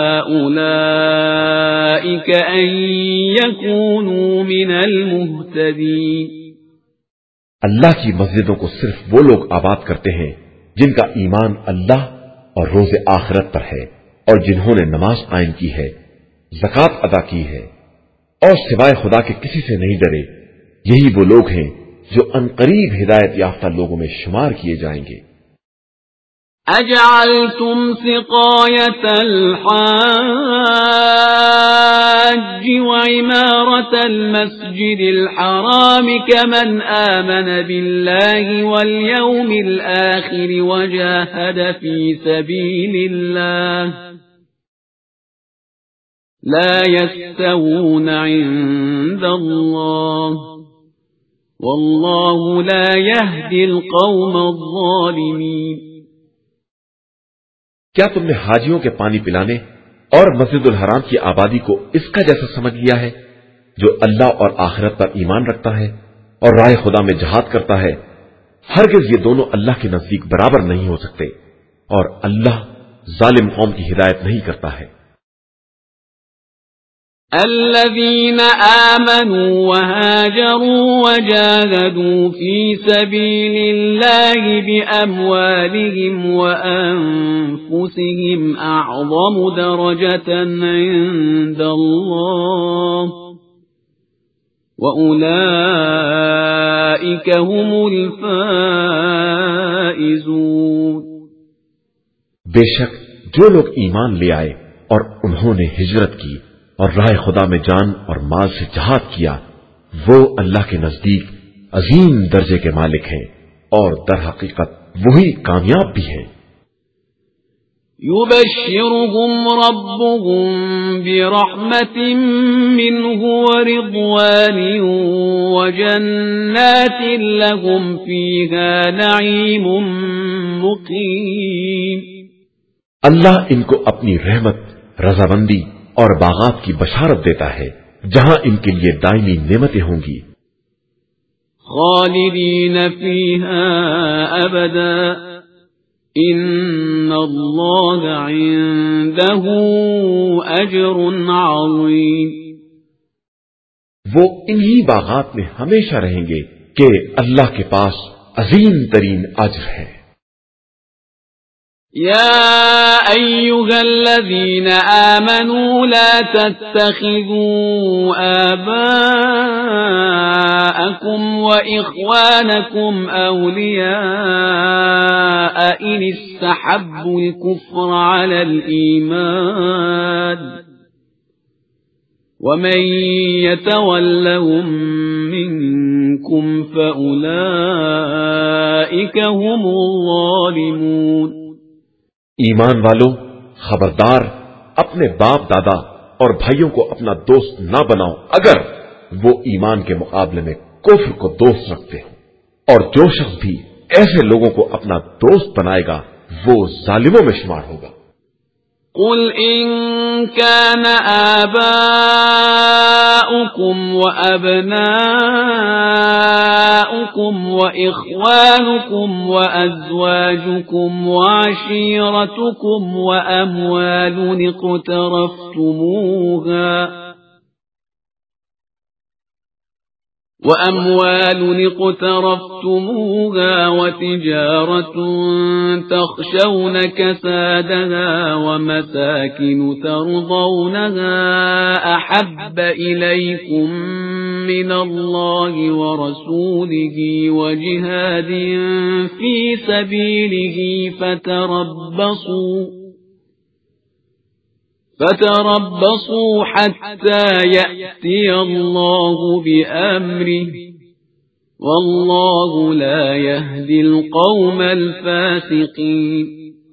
أولئك أن يكونوا من المهتدين۔ اللہ کی مسجدوں کو صرف وہ لوگ آباد کرتے ہیں جن کا ایمان اللہ اور روز آخرت پر ہے، اور جنہوں نے نماز قائم کی ہے، زکوٰۃ ادا کی ہے، اور سوائے خدا کے کسی سے نہیں ڈرے، یہی وہ لوگ ہیں جو عنقریب ہدایت یافتہ لوگوں میں شمار کیے جائیں گے۔ أجعلتم سقاية الحاج وعمارة المسجد الحرام كمن آمن بالله واليوم الآخر وجاهد في سبيل الله لا يستوون عند الله والله لا يهدي القوم الظالمين۔ کیا تم نے حاجیوں کے پانی پلانے اور مسجد الحرام کی آبادی کو اس کا جیسا سمجھ لیا ہے جو اللہ اور آخرت پر ایمان رکھتا ہے اور راہ خدا میں جہاد کرتا ہے؟ ہرگز یہ دونوں اللہ کے نزدیک برابر نہیں ہو سکتے، اور اللہ ظالم قوم کی ہدایت نہیں کرتا ہے۔ الذين آمنوا وهاجروا وجاهدوا في سبيل الله بأموالهم وأنفسهم أعظم درجة عند الله وأولئك هم الفائزون۔ بے شک جو لوگ ایمان لے آئے اور انہوں نے ہجرت کی اور راہ خدا میں جان اور مال سے جہاد کیا، وہ اللہ کے نزدیک عظیم درجے کے مالک ہیں، اور در حقیقت وہی کامیاب بھی ہیں۔ يبشرهم ربهم برحمة منه ورضوان وجنات لهم فيها نعيم مقيم۔ اللہ ان کو اپنی رحمت، رضامندی اور باغات کی بشارت دیتا ہے جہاں ان کے لیے دائمی نعمتیں ہوں گی۔ خالدین فیہا ابدا ان اللہ عنده اجر عظیم۔ وہ انہی باغات میں ہمیشہ رہیں گے کہ اللہ کے پاس عظیم ترین اجر ہے۔ يا أيها الذين آمنوا لا تتخذوا آباءكم وإخوانكم أولياء إن استحبوا الكفر على الإيمان ومن يتولهم منكم فأولئك هم الظالمون۔ ایمان والو، خبردار اپنے باپ دادا اور بھائیوں کو اپنا دوست نہ بناؤ اگر وہ ایمان کے مقابلے میں کفر کو دوست رکھتے ہوں، اور جو شخص بھی ایسے لوگوں کو اپنا دوست بنائے گا وہ ظالموں میں شمار ہوگا۔ قل إن كان آباؤكم وأبناؤكم وإخوانكم وأزواجكم وعشيرتكم وأموال اقترفتموها وأموال اقترفتموها وتجارة تخشون كسادها ومساكن ترضونها أحب إليكم من الله ورسوله وجهاد في سبيله فتربصوا حتى يأتي الله بأمره والله لا يهدي القوم الفاسقين۔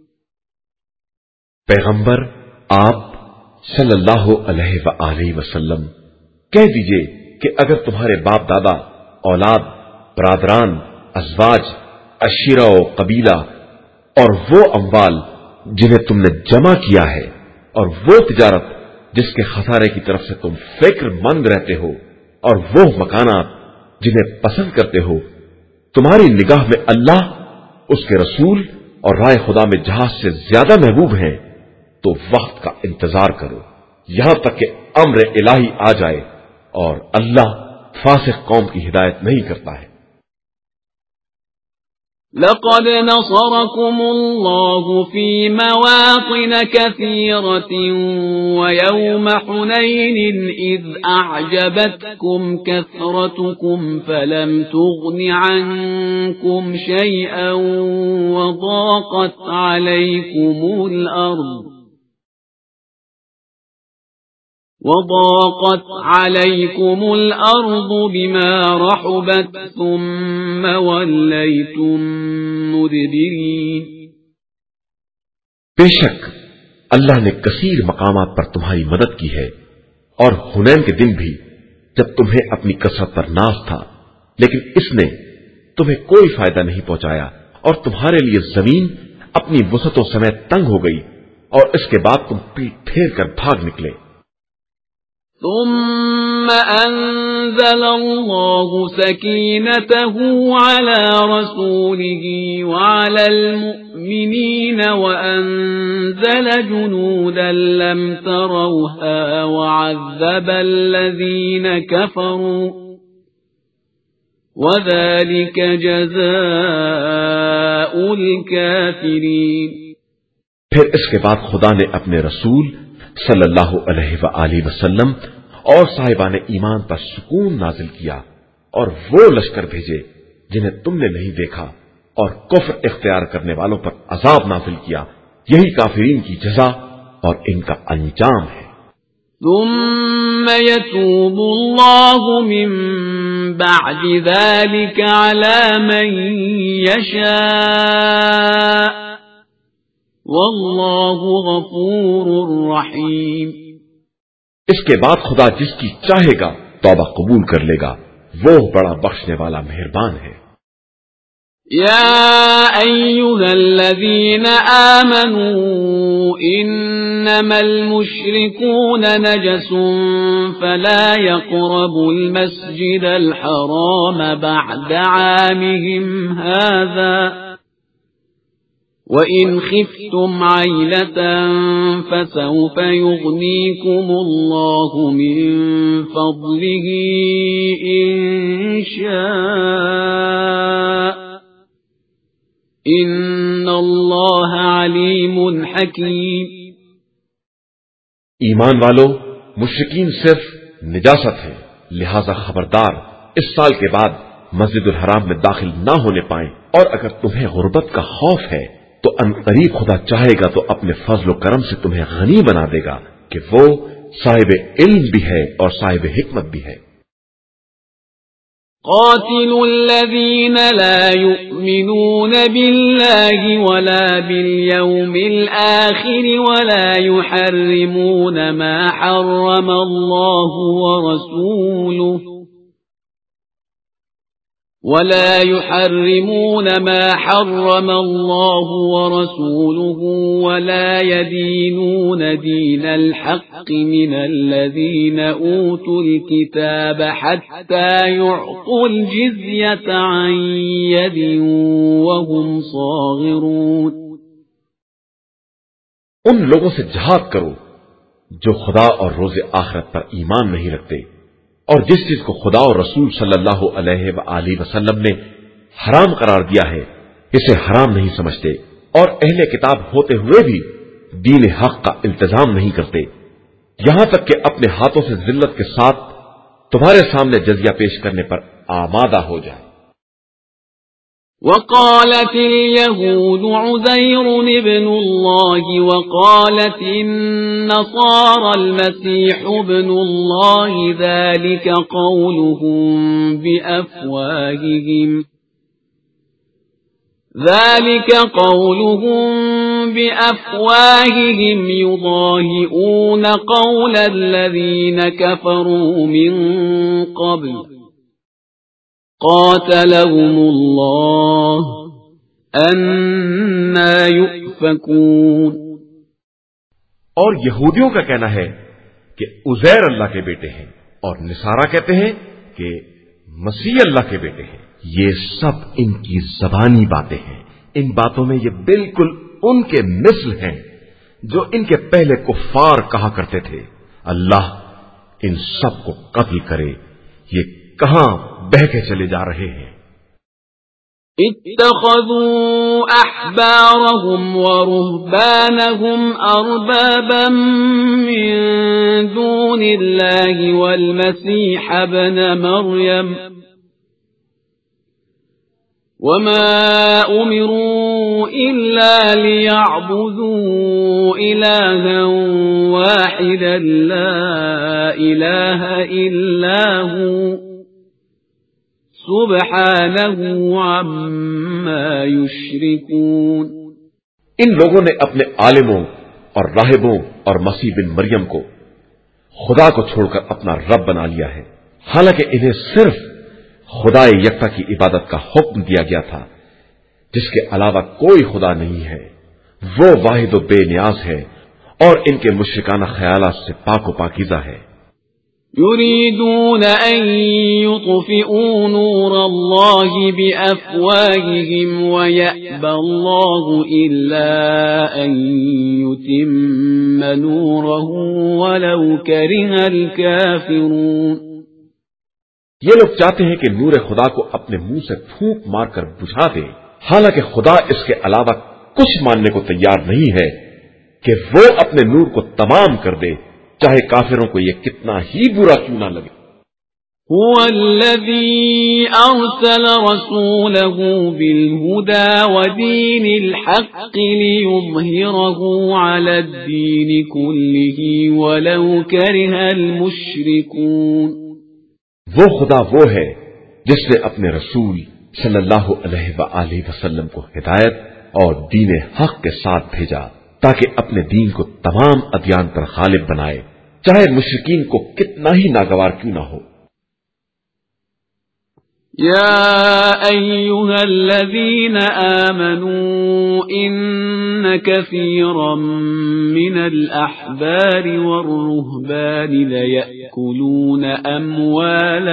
پیغمبر آپ صلی اللہ علیہ وآلہ وسلم کہہ دیجئے کہ اگر تمہارے باپ دادا، اولاد، برادران، ازواج، عشیرہ و قبیلہ اور وہ اموال جنہیں تم نے جمع کیا ہے اور وہ تجارت جس کے خسارے کی طرف سے تم فکر مند رہتے ہو اور وہ مکانات جنہیں پسند کرتے ہو تمہاری نگاہ میں اللہ، اس کے رسول اور رائے خدا میں جہاز سے زیادہ محبوب ہیں، تو وقت کا انتظار کرو یہاں تک کہ امر الہی آ جائے، اور اللہ فاسق قوم کی ہدایت نہیں کرتا ہے۔ لقد نصركم الله في مواطن كثيرة ويوم حنين إذ أعجبتكم كثرتكم فلم تغن عنكم شيئا وضاقت عليكم الأرض بما رحبت ثم وليتم مدبرين۔ بے شک اللہ نے کثیر مقامات پر تمہاری مدد کی ہے، اور حنین کے دن بھی جب تمہیں اپنی کثرت پر ناز تھا، لیکن اس نے تمہیں کوئی فائدہ نہیں پہنچایا، اور تمہارے لیے زمین اپنی وسعتوں سمیت تنگ ہو گئی، اور اس کے بعد تم پیٹ پھیر کر بھاگ نکلے۔ ثم أنزل الله سكينته على رسوله وعلى المؤمنين وأنزل جنودا لم تروها وعذب الذين كفروا وذلك جزاء الكافرين۔ پھر اس کے بعد خدا نے اپنے رسول صلی اللہ علیہ وآلہ وسلم اور صاحبان ایمان پر سکون نازل کیا، اور وہ لشکر بھیجے جنہیں تم نے نہیں دیکھا، اور کفر اختیار کرنے والوں پر عذاب نازل کیا۔ یہی کافرین کی جزا اور ان کا انجام ہے۔ ثم يتوب الله من بعد ذلك على من يشاء واللہ غفور رحیم۔ اس کے بعد خدا جس کی چاہے گا توبہ قبول کر لے گا، وہ بڑا بخشنے والا مہربان ہے۔ یا ایھا الذین آمنوا انما المشرکون نجس فلا يقربوا المسجد الحرام بعد عامهم هذا وَإِنْ خِفْتُمْ عَيْلَةً فَسَوْفَ يُغْنِيكُمُ اللَّهُ مِنْ فَضْلِهِ إِنْ شَاءَ إِنَّ اللَّهَ عَلِيمٌ حَكِيمٌ۔ ایمان والو، مشرکین صرف نجاست ہیں، لہذا خبردار اس سال کے بعد مسجد الحرام میں داخل نہ ہونے پائیں، اور اگر تمہیں غربت کا خوف ہے تو ان قریب خدا چاہے گا تو اپنے فضل و کرم سے تمہیں غنی بنا دے گا کہ وہ صاحب علم بھی ہے اور صاحب حکمت بھی ہے۔ قاتلوا الذين لا يؤمنون بالله ولا باليوم الآخر ولا يحرمون ما حرم الله ورسوله ولا يدينون دين الحق من الذين أوتوا الكتاب حتى يعطوا الجزية عن يد وهم صاغرون۔ ان لوگوں سے جہاد کرو جو خدا اور روز آخرت پر ایمان نہیں رکھتے اور جس چیز کو خدا اور رسول صلی اللہ علیہ وآلہ وسلم نے حرام قرار دیا ہے اسے حرام نہیں سمجھتے، اور اہل کتاب ہوتے ہوئے بھی دین حق کا التزام نہیں کرتے، یہاں تک کہ اپنے ہاتھوں سے ذلت کے ساتھ تمہارے سامنے جزیہ پیش کرنے پر آمادہ ہو جائے۔ وقالت اليهود عزير ابن الله وقالت النصارى المسيح ابن الله ذلك قولهم بأفواههم يضاهئون قول الذين كفروا من قبل قاتلهم الله أنى يؤفكون۔ اور یہودیوں کا کہنا ہے کہ عزیر اللہ کے بیٹے ہیں، اور نصارہ کہتے ہیں کہ مسیح اللہ کے بیٹے ہیں۔ یہ سب ان کی زبانی باتیں ہیں، ان باتوں میں یہ بالکل ان کے مثل ہیں جو ان کے پہلے کفار کہا کرتے تھے۔ اللہ ان سب کو قتل کرے، یہ کہاں بہ کے چلے جا رہے ہیں۔ اتخذوا احبارهم ورهبانهم اربابا من دون الله والمسيح ابن مريم وما امروا الا ليعبدوا الها واحدا لا اله الا هو سبحانه عما يشركون۔ ان لوگوں نے اپنے عالموں اور راہبوں اور مسیح بن مریم کو خدا کو چھوڑ کر اپنا رب بنا لیا ہے، حالانکہ انہیں صرف خدا یکتا کی عبادت کا حکم دیا گیا تھا، جس کے علاوہ کوئی خدا نہیں ہے، وہ واحد و بے نیاز ہے اور ان کے مشرکانہ خیالات سے پاک و پاکیزہ ہے۔ يريدون أن يطفئوا نور الله بأفواههم ويأبى الله إلا أن يتم نوره ولو كره الكافرون۔ یہ لوگ چاہتے ہیں کہ نور خدا کو اپنے منہ سے پھونک مار کر بجھا دے، حالانکہ خدا اس کے علاوہ کچھ ماننے کو تیار نہیں ہے کہ وہ اپنے نور کو تمام کر دے، چاہے کافروں کو یہ کتنا ہی برا کیوں نہ لگے۔ هو الذي أرسل رسوله بالهدى ودين الحق ليظهره على الدين كله ولو كره المشركون۔ وہ خدا وہ ہے جس نے اپنے رسول صلی اللہ علیہ وآلہ وسلم کو ہدایت اور دین حق کے ساتھ بھیجا تاکہ اپنے دین کو تمام ادیان پر غالب بنائے، چاہے مشرکین کو کتنا ہی ناگوار کیوں نہ ہو۔ يا أيها الذين آمنوا إن كثيرا من الأحبار والرهبان ليأكلون أموال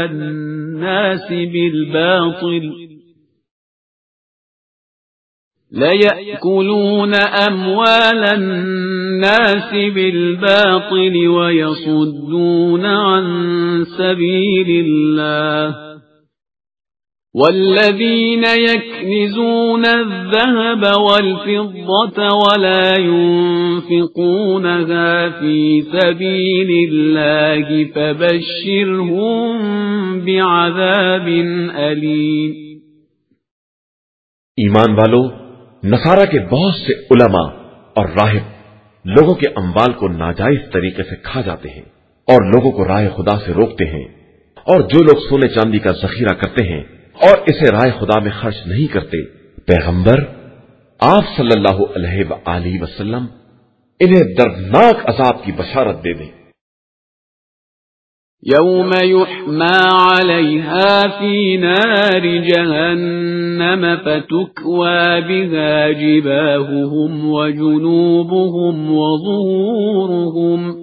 الناس بالباطل ويصدون عن سبيل الله والذين يكنزون الذهب والفضة ولا ينفقونها في سبيل الله فبشرهم بعذاب أليم۔ ایمان والو، نصارہ کے بہت سے علماء اور راہب لوگوں کے اموال کو ناجائز طریقے سے کھا جاتے ہیں اور لوگوں کو راہ خدا سے روکتے ہیں، اور جو لوگ سونے چاندی کا ذخیرہ کرتے ہیں اور اسے راہ خدا میں خرچ نہیں کرتے، پیغمبر آپ صلی اللہ علیہ وآلہ وسلم انہیں دردناک عذاب کی بشارت دے دیں۔ يوم يحمى عليها في نار جهنم فتكوى بها جباههم وجنوبهم وظهورهم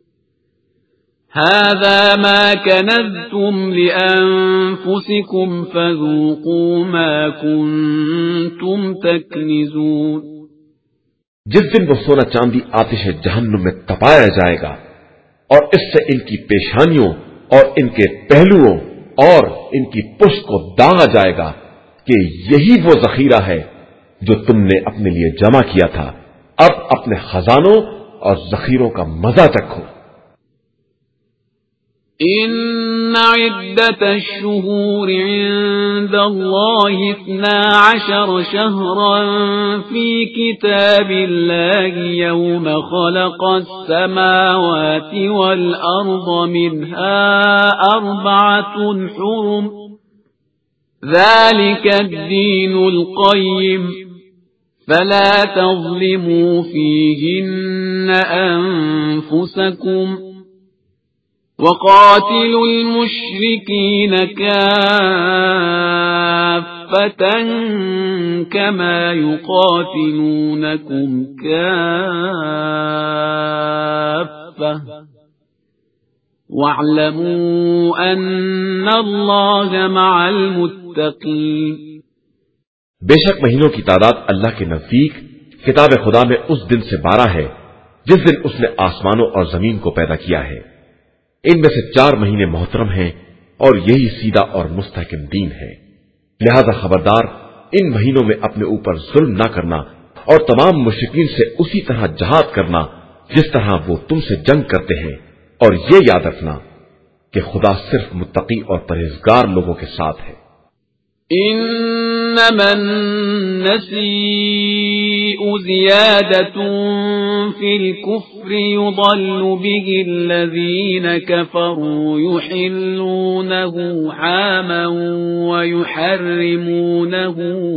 هذا ما كنزتم لأنفسكم فذوقوا ما كنتم تكنزون۔ جس دن وہ سونا چاندی آتش جہنم میں تپایا جائے گا اور اس سے ان کی پیشانیوں اور ان کے پہلوؤں اور ان کی پشت کو داغا جائے گا کہ یہی وہ ذخیرہ ہے جو تم نے اپنے لیے جمع کیا تھا، اب اپنے خزانوں اور ذخیروں کا مزہ چکھو۔ إن عدة الشهور عند الله 12 شهرا في كتاب الله يوم خلق السماوات والأرض منها 4 حرم ذلك الدين القيم فلا تظلموا فيهن أنفسكم وقاتلوا المشركين كافة كما يقاتلونكم كافة واعلموا أن الله مع المتقين۔ بے شک مہینوں کی تعداد اللہ کے نزدیک کتاب خدا میں اس دن سے 12 ہے جس دن اس نے آسمانوں اور زمین کو پیدا کیا ہے۔ ان میں سے 4 مہینے محترم ہیں اور یہی سیدھا اور مستحکم دین ہے، لہذا خبردار ان مہینوں میں اپنے اوپر ظلم نہ کرنا اور تمام مشرکین سے اسی طرح جہاد کرنا جس طرح وہ تم سے جنگ کرتے ہیں، اور یہ یاد رکھنا کہ خدا صرف متقی اور پرہیزگار لوگوں کے ساتھ ہے۔ إنما النسيء زيادة في الكفر يضل به الذين كفروا يحلونه عاما ويحرمونه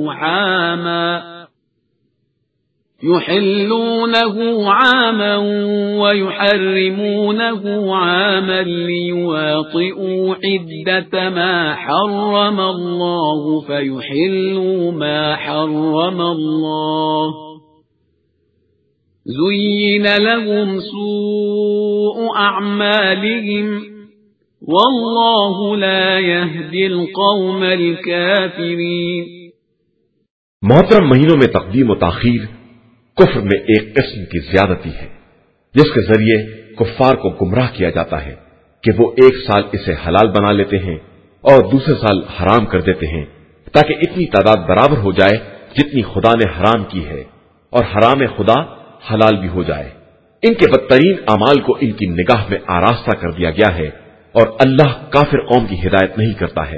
عاما ليواطئوا عدة ما حرم الله فيحلوا ما حرم الله زين لهم سوء أعمالهم والله لا يهدي القوم الكافرين۔ محترم مہینوں میں تقدیم و تاخیر کفر میں ایک قسم کی زیادتی ہے جس کے ذریعے کفار کو گمراہ کیا جاتا ہے کہ وہ ایک سال اسے حلال بنا لیتے ہیں اور دوسرے سال حرام کر دیتے ہیں تاکہ اتنی تعداد برابر ہو جائے جتنی خدا نے حرام کی ہے اور حرام خدا حلال بھی ہو جائے۔ ان کے بدترین اعمال کو ان کی نگاہ میں آراستہ کر دیا گیا ہے اور اللہ کافر قوم کی ہدایت نہیں کرتا ہے۔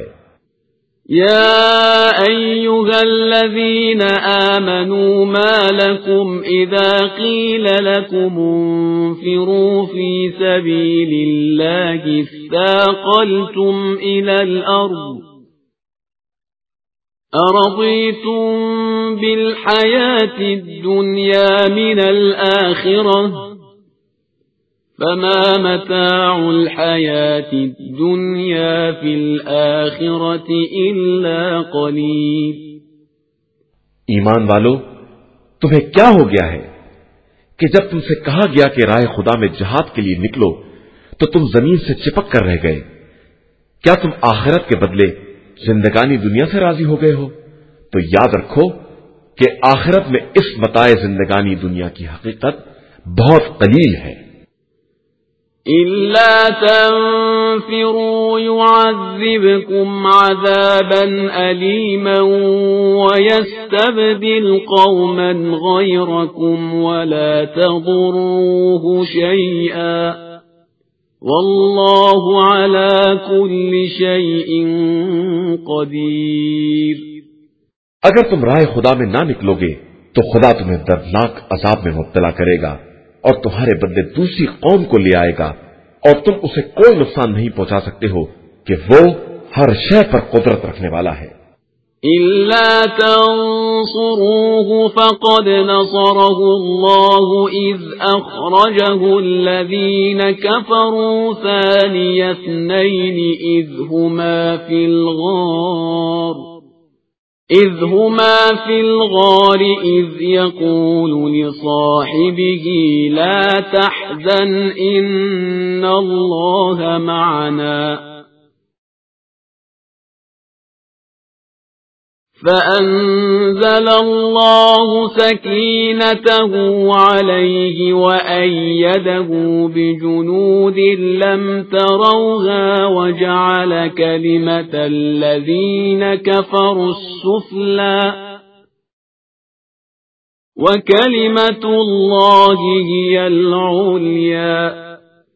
يا أيها الذين آمنوا ما لكم إذا قيل لكم انفروا في سبيل الله اثاقلتم إلى الأرض أرضيتم بالحياة الدنيا من الآخرة فما متاع الحياة الدنيا في الآخرة إلا قليل۔ ایمان والو، تمہیں کیا ہو گیا ہے کہ جب تم سے کہا گیا کہ راہ خدا میں جہاد کے لیے نکلو تو تم زمین سے چپک کر رہ گئے؟ کیا تم آخرت کے بدلے زندگانی دنیا سے راضی ہو گئے ہو؟ تو یاد رکھو کہ آخرت میں اس متاع زندگانی دنیا کی حقیقت بہت قلیل ہے۔ إِلَّا تَنفِرُوا يُعَذِّبْكُمْ عَذَابًا أَلِيمًا وَيَسْتَبْدِلْ قَوْمًا غَيْرَكُمْ وَلَا تَضُرُّوهُ شَيْئًا وَاللَّهُ عَلَى كُلِّ شَيْءٍ قَدِيرٌ۔ اگر تم راہ خدا میں نہ نکلو گے تو خدا تمہیں دردناک عذاب میں مبتلا کرے گا اور تمہارے بدلے دوسری قوم کو لے آئے گا اور تم اسے کوئی نقصان نہیں پہنچا سکتے ہو کہ وہ ہر شے پر قدرت رکھنے والا ہے۔ إِلَّا تَنصُرُوهُ فَقَدْ نَصَرَهُ اللَّهُ إِذْ أَخْرَجَهُ الَّذِينَ كَفَرُوا ثَانِيَ اثْنَيْنِ إِذْ هُمَا فِي الْغَارِ إِذْ يَقُولُ لِصَاحِبِهِ لَا تَحْزَنْ إِنَّ اللَّهَ مَعَنَا فأنزل الله سكينته عليه وأيده بجنود لم تروها وجعل كلمة الذين كفروا السفلى وكلمة الله هي العليا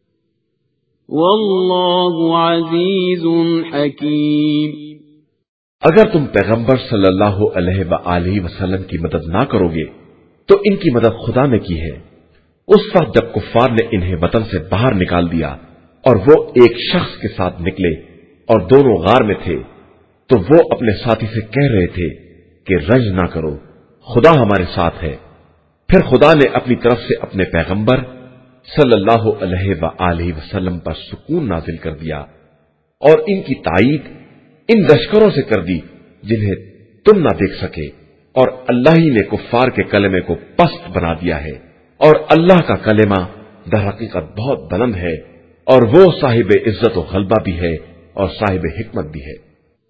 والله عزيز حكيم۔ اگر تم پیغمبر صلی اللہ علیہ وآلہ وسلم کی مدد نہ کرو گے تو ان کی مدد خدا نے کی ہے اس وقت جب کفار نے انہیں وطن سے باہر نکال دیا اور وہ ایک شخص کے ساتھ نکلے اور دونوں غار میں تھے، تو وہ اپنے ساتھی سے کہہ رہے تھے کہ رنج نہ کرو، خدا ہمارے ساتھ ہے۔ پھر خدا نے اپنی طرف سے اپنے پیغمبر صلی اللہ علیہ وآلہ وسلم پر سکون نازل کر دیا اور ان کی تائید ان لشکروں سے کر دی جنہیں تم نہ دیکھ سکے، اور اللہ ہی نے کفار کے کلمے کو پست بنا دیا ہے، اور اللہ کا کلمہ در حقیقت بہت بلند ہے، اور وہ صاحب عزت و غلبہ بھی ہے اور صاحب حکمت بھی ہے۔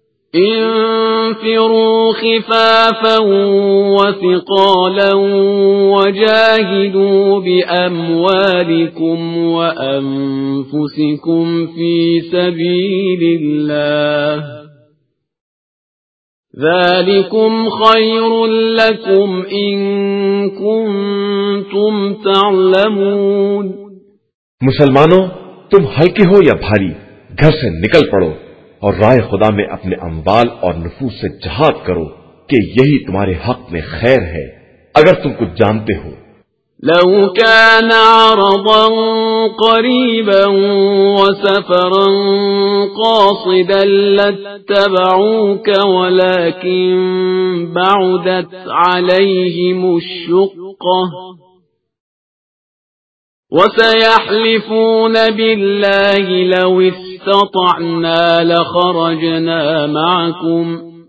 انفروا خفافا وثقالا وجاهدوا بأموالكم وأنفسكم في سبيل الله ذلكم خير لكم إن كنتم تعلمون۔ مسلمانوں، تم ہلکے ہو یا بھاری، گھر سے نکل پڑو اور رائے خدا میں اپنے اموال اور نفوس سے جہاد کرو کہ یہی تمہارے حق میں خیر ہے اگر تم کچھ جانتے ہو۔ لو كان عرضا قريبا وسفرا قاصدا لاتبعوك ولكن بعدت عليهم الشقة وسيحلفون بالله لو استطعنا لخرجنا معكم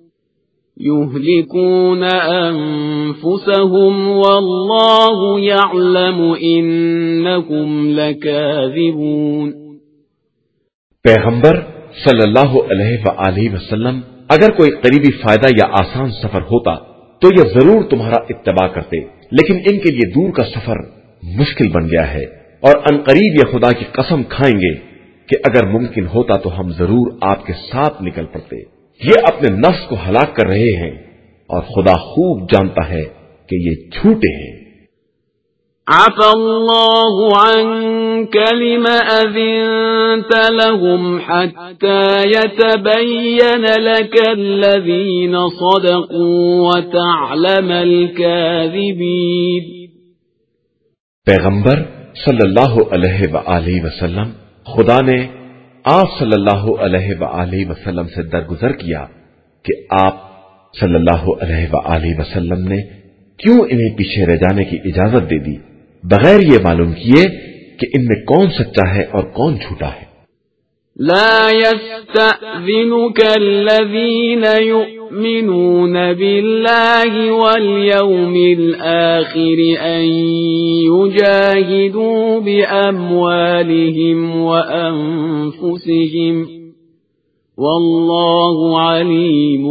يهلكون أنفسهم والله يعلم إنهم لكاذبون۔ پیغمبر صلی اللہ علیہ وآلہ وسلم، اگر کوئی قریبی فائدہ یا آسان سفر ہوتا تو یہ ضرور تمہارا اتباع کرتے، لیکن ان کے لیے دور کا سفر مشکل بن گیا ہے، اور عنقریب یہ خدا کی قسم کھائیں گے کہ اگر ممکن ہوتا تو ہم ضرور آپ کے ساتھ نکل پڑتے۔ یہ اپنے نفس کو ہلاک کر رہے ہیں اور خدا خوب جانتا ہے کہ یہ جھوٹے ہیں۔ عفا اللہ عنك لم أذنت لهم حتى يتبين لك الذين صدقوا وتعلم الكاذبين۔ پیغمبر صلی اللہ علیہ وآلہ وسلم، خدا نے آپ صلی اللہ علیہ وآلہ وسلم سے درگزر کیا کہ آپ صلی اللہ علیہ وآلہ وسلم نے کیوں انہیں پیچھے رہ جانے کی اجازت دے دی بغیر یہ معلوم کیے کہ ان میں کون سچا ہے اور کون جھوٹا ہے۔ لا يستأذنك الذين يؤمنون بالله واليوم الآخر أن يجاهدوا بأموالهم وأنفسهم والله عليم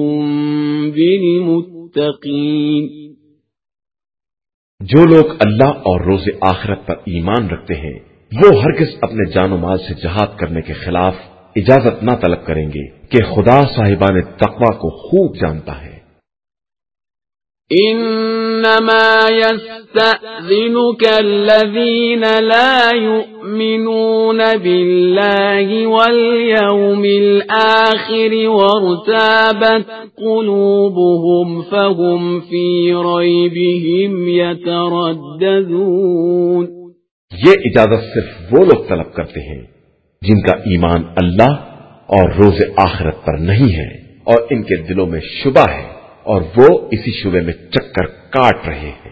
بالمتقين۔ جو لوگ اللہ اور روز آخرت پر ایمان رکھتے ہیں وہ ہرگز اپنے جان و مال سے جہاد کرنے کے خلاف اجازت نہ طلب کریں گے کہ خدا صاحبان تقوی کو خوب جانتا ہے۔ انما يستأذنك الذين لا يؤمنون بالله واليوم الآخر وارتابت قلوبهم فهم في ريبهم يترددون۔ یہ اجازت صرف وہ لوگ طلب کرتے ہیں جن کا ایمان اللہ اور روز آخرت پر نہیں ہے اور ان کے دلوں میں شبہ ہے اور وہ اسی شبے میں چکر کاٹ رہے ہیں۔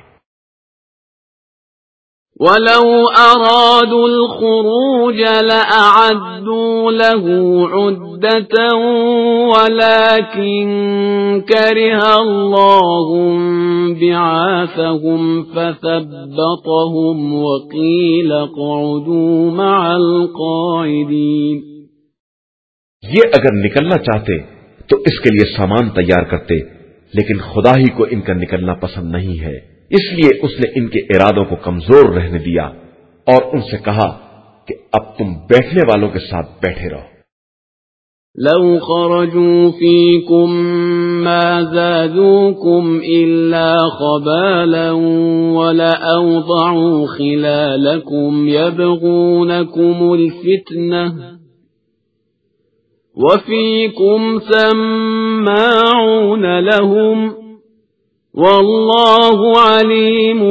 وَلَوْ أَرَادُوا الْخُرُوجَ لَأَعَدُّوا لَهُ عُدَّةً وَلَكِنْ كَرِهَ اللَّهُ بِعَاثَهُمْ فَثَبَّطَهُمْ وَقِيلَ اقْعُدُوا مَعَ الْقَاعِدِينَ۔ یہ اگر نکلنا چاہتے تو اس کے لیے سامان تیار کرتے، لیکن خدا ہی کو ان کا نکلنا پسند نہیں ہے، اس لیے اس نے ان کے ارادوں کو کمزور رہنے دیا اور ان سے کہا کہ اب تم بیٹھنے والوں کے ساتھ بیٹھے رہو۔ لو خرجوا فيكم ما زادوكم إلا خبالا ولأوضعوا خلالكم يبغونكم الفتنة وفيكم سماعون لهم والله عليم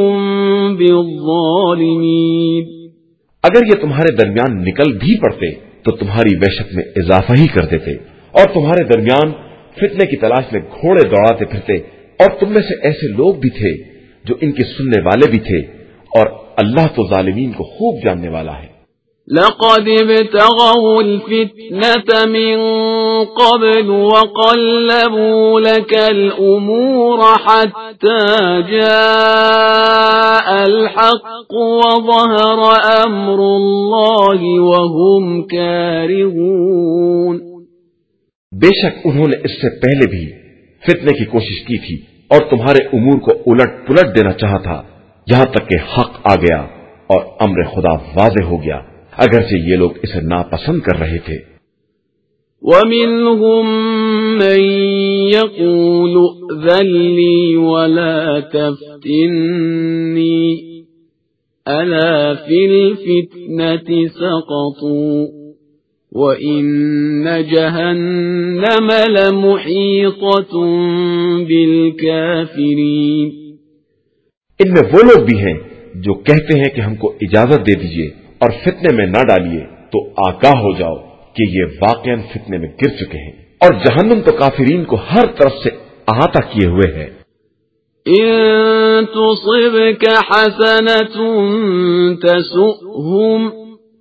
بالظالمين۔ اگر یہ تمہارے درمیان نکل بھی پڑتے تو تمہاری وحشت میں اضافہ ہی کر دیتے اور تمہارے درمیان فتنے کی تلاش میں گھوڑے دوڑاتے پھرتے، اور تم میں سے ایسے لوگ بھی تھے جو ان کے سننے والے بھی تھے، اور اللہ تو ظالمین کو خوب جاننے والا ہے۔ لقد ابتغوا الفتنة من قبل وقلبوا لك الأمور حتى جاء الحق وظهر أمر الله وهم كارهون۔ بے شک انہوں نے اس سے پہلے بھی فتنے کی کوشش کی تھی اور تمہارے امور کو الٹ پلٹ دینا چاہا تھا، یہاں تک کہ حق آ گیا اور امر خدا واضح ہو گیا، اگرچہ یہ لوگ اسے ناپسند کر رہے تھے۔ وَمِنْهُمْ مَنْ يَقُولُ ائْذَنْ لِي وَلَا تَفْتِنِّي أَلَا فِي الْفِتْنَةِ سَقَطُوا وَإِنَّ جَهَنَّمَ لَمُحِيطَةٌ بِالْكَافِرِينَ۔ ان میں وہ لوگ بھی ہیں جو کہتے ہیں کہ ہم کو اجازت دے دیجئے اور فتنے میں نہ ڈالیے، تو آگاہ ہو جاؤ کہ یہ واقعاً فتنے میں گر چکے ہیں، اور جہنم تو کافرین کو ہر طرف سے احاطہ کیے ہوئے ہے۔ إِن تُصِبْكَ حَسَنَةٌ تَسُؤْهُمْ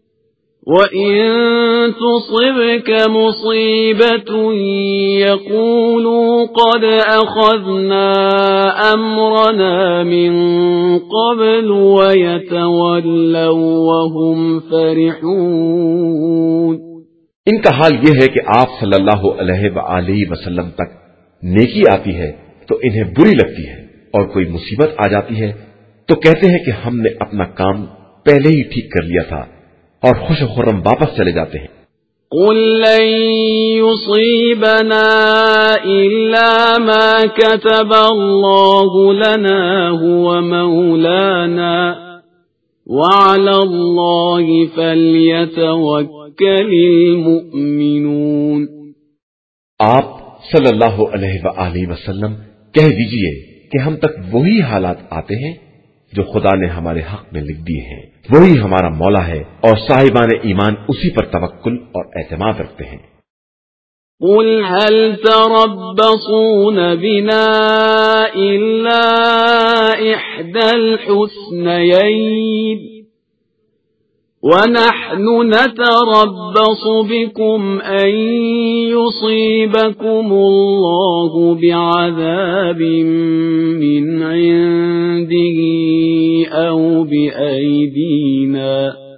وَإِن تُصِبْكَ مُصِيبَةٌ يَقُولُوا قَدْ أَخَذْنَا أَمْرَنَا مِن قَبْلُ وَيَتَوَلَّوْا وَهُمْ فَرِحُونَ۔ ان کا حال یہ ہے کہ آپ صلی اللہ علیہ وآلہ وسلم تک نیکی آتی ہے تو انہیں بری لگتی ہے، اور کوئی مصیبت آ جاتی ہے تو کہتے ہیں کہ ہم نے اپنا کام پہلے ہی ٹھیک کر لیا تھا، اور خوش و خرم واپس چلے جاتے ہیں۔ قُل لَّن يُصِيبَنَا إِلَّا مَا كَتَبَ اللَّهُ لَنَا هُوَ مَوْلَانَا وَعَلَى اللَّهِ فَلْيَتَوَكَّلِ الْمُؤْمِنُونَ۔ آپ صلی اللہ علیہ وآلہ وسلم کہہ دیجئے کہ ہم تک وہی حالات آتے ہیں جو خدا نے ہمارے حق میں لکھ دیے ہیں، وہی ہمارا مولا ہے، اور صاحبان ایمان اسی پر توکل اور اعتماد رکھتے ہیں۔ قُلْ هَلْ تَرَبَّصُونَ بِنَا إِلَّا إِحْدَى الْحُسْنَيَيْنِ وَنَحْنُ نَتَرَبَّصُ بِكُمْ أَن يُصِيبَكُمُ اللَّهُ بِعَذَابٍ مِّنْ عِندِهِ أَوْ بِأَيْدِينَا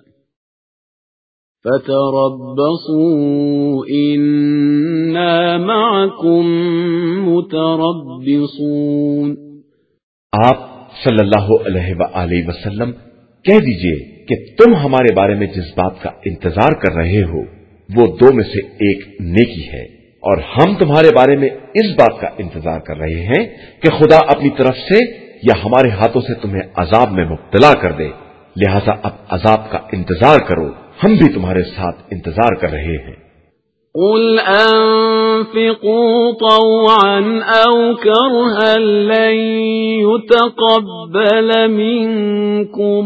فَتَرَبَّصُوا إِنَّا مَعَكُمْ مُتَرَبِّصُونَ۔ آپ صلی اللہ علیہ وآلہ وسلم کہہ دیجئے کہ تم ہمارے بارے میں جس بات کا انتظار کر رہے ہو وہ دو میں سے ایک نیکی ہے، اور ہم تمہارے بارے میں اس بات کا انتظار کر رہے ہیں کہ خدا اپنی طرف سے یا ہمارے ہاتھوں سے تمہیں عذاب میں مبتلا کر دے، لہذا اب عذاب کا انتظار کرو، ہم بھی تمہارے ساتھ انتظار کر رہے ہیں۔ قُلْ أَنفِقُوا طَوْعًا أَوْ كَرْهًا لَّن يُتَقَبَّلَ مِنكُمْ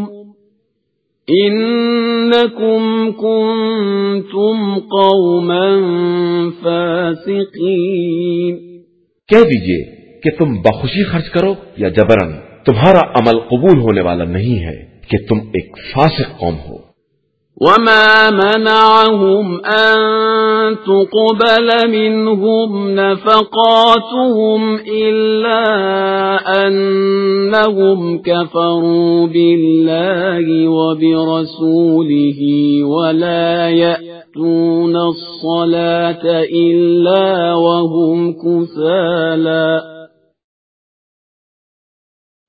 إِنَّكُمْ كُنتُمْ قَوْمًا فَاسِقِينَ۔ کہہ دیجئے کہ تم بخوشی خرچ کرو یا جبراً، تمہارا عمل قبول ہونے والا نہیں ہے کہ تم ایک فاسق قوم ہو۔ وَمَا مَنَعَهُمْ أَن تُقْبَلَ مِنْهُمْ نَفَقَاتُهُمْ إِلَّا أَنَّهُمْ كَفَرُوا بِاللَّهِ وَبِرَسُولِهِ وَلَا يَأْتُونَ الصَّلَاةَ إِلَّا وَهُمْ كُسَالَى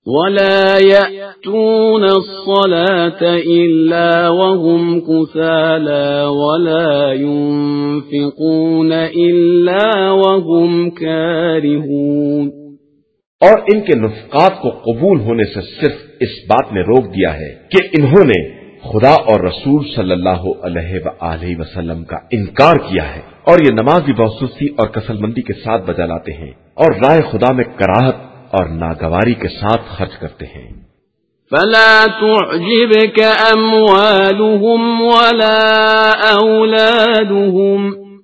ولا يأتون الصلاة إلا وهم كسالى ولا ينفقون إلا وهم كارهون. اور ان کے نفقات کو قبول ہونے سے صرف اس بات نے روک دیا ہے کہ انہوں نے خدا اور رسول صلی اللہ علیہ وآلہ وسلم کا انکار کیا ہے، اور یہ نماز بھی بہت سستی اور کسل مندی کے ساتھ بجا لاتے ہیں، اور راہ خدا میں کراہت اور ناگواری کے ساتھ خرچ کرتے ہیں. فلا تعجبك أموالهم ولا أولادهم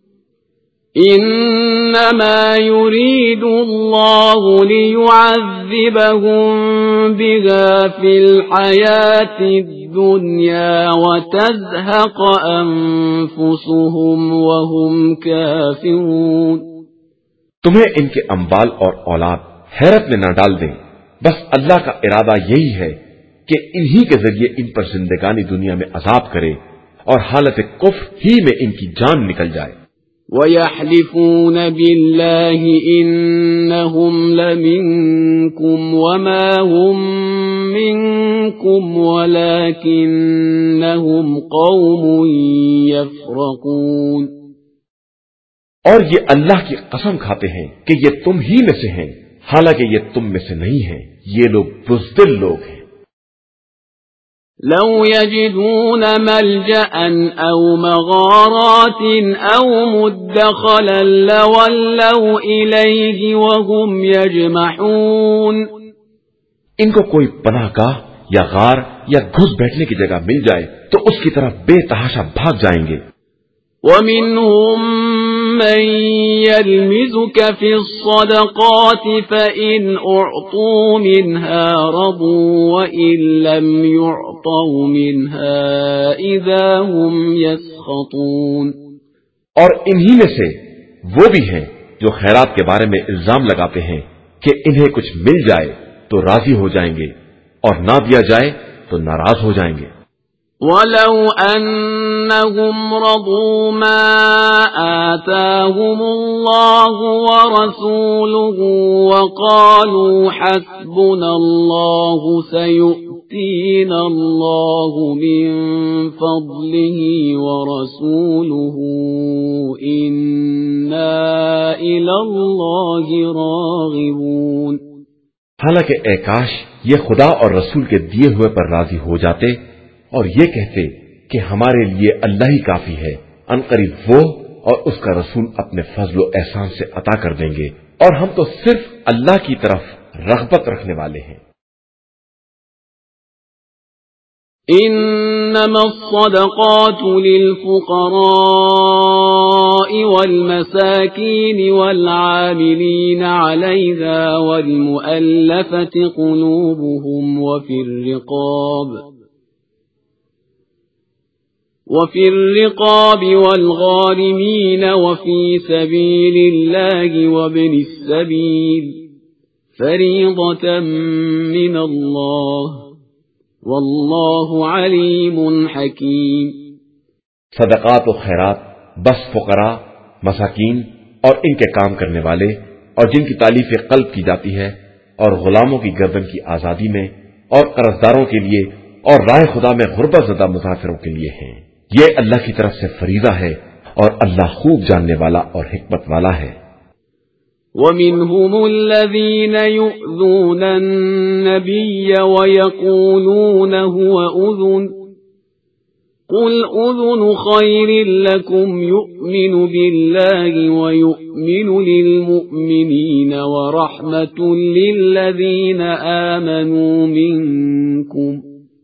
إنما يريد الله ليعذبهم بها في الحياة الدنيا وتزهق أنفسهم وهم كافرون. تمہیں ان کے اموال اور اولاد حیرت میں نہ ڈال دیں، بس اللہ کا ارادہ یہی ہے کہ انہی کے ذریعے ان پر زندگانی دنیا میں عذاب کرے اور حالت کفر ہی میں ان کی جان نکل جائے. وَيَحْلِفُونَ بِاللَّهِ إِنَّهُمْ لَمِنكُمْ وَمَا هُمْ مِنكُمْ وَلَكِنَّهُمْ قَوْمٌ يَفْرَقُونَ. اور یہ اللہ کی قسم کھاتے ہیں کہ یہ تم ہی میں سے ہیں، حالانکہ یہ تم میں سے نہیں ہیں، یہ لوگ بزدل لوگ ہیں. لو يجدون ملجأ أو مغارات أو مدخلا لولوا إليه وهم يجمحون. ان کو کوئی پناہ گاہ یا غار یا گھس بیٹھنے کی جگہ مل جائے تو اس کی طرف بے تحاشا بھاگ جائیں گے. ومنهم من يلمزك في الصدقات فإن أعطوا منها رضوا وإن لم يعطوا منها إذا هم يسخطون. اور انہی میں سے وہ بھی ہیں جو خیرات کے بارے میں الزام لگاتے ہیں کہ انہیں کچھ مل جائے تو راضی ہو جائیں گے اور نہ دیا جائے تو ناراض ہو جائیں گے. وَلَوْ أَنَّهُمْ رَضُوا مَا آتَاهُمُ اللَّهُ وَرَسُولُهُ وَقَالُوا حَسْبُنَا اللَّهُ سَيُؤْتِينَا اللَّهُ مِنْ فَضْلِهِ وَرَسُولُهُ إِنَّا إِلَى اللَّهِ رَاغِبُونَ. حالانکہ اے کاش یہ خدا اور رسول کے دیے ہوئے پر راضی ہو جاتے اور یہ کہتے کہ ہمارے لیے اللہ ہی کافی ہے، عنقریب وہ اور اس کا رسول اپنے فضل و احسان سے عطا کر دیں گے، اور ہم تو صرف اللہ کی طرف رغبت رکھنے والے ہیں. إنما الصدقات للفقراء والمساكين والعاملين عليها والمؤلفة قلوبهم وفي الرقاب والغارمين وفي سبيل الله وابن السبيل فريضة من الله واللہ علیم حکیم. صدقات و خیرات بس فقراء، مساکین اور ان کے کام کرنے والے اور جن کی تالیف قلب کی جاتی ہے، اور غلاموں کی گردن کی آزادی میں، اور قرضداروں کے لیے، اور راہ خدا میں غربت زدہ مسافروں کے لیے ہیں. یہ اللہ کی طرف سے فریضہ ہے اور اللہ خوب جاننے والا اور حکمت والا ہے. وَمِنْهُمُ الَّذِينَ يُؤْذُونَ النَّبِيَّ وَيَقُولُونَ هُوَ أُذُنٌ قُلْ أُذُنُ خَيْرٍ لَكُمْ يُؤْمِنُ بِاللَّهِ وَيُؤْمِنُ لِلْمُؤْمِنِينَ وَرَحْمَةٌ لِلَّذِينَ آمَنُوا مِنكُمْ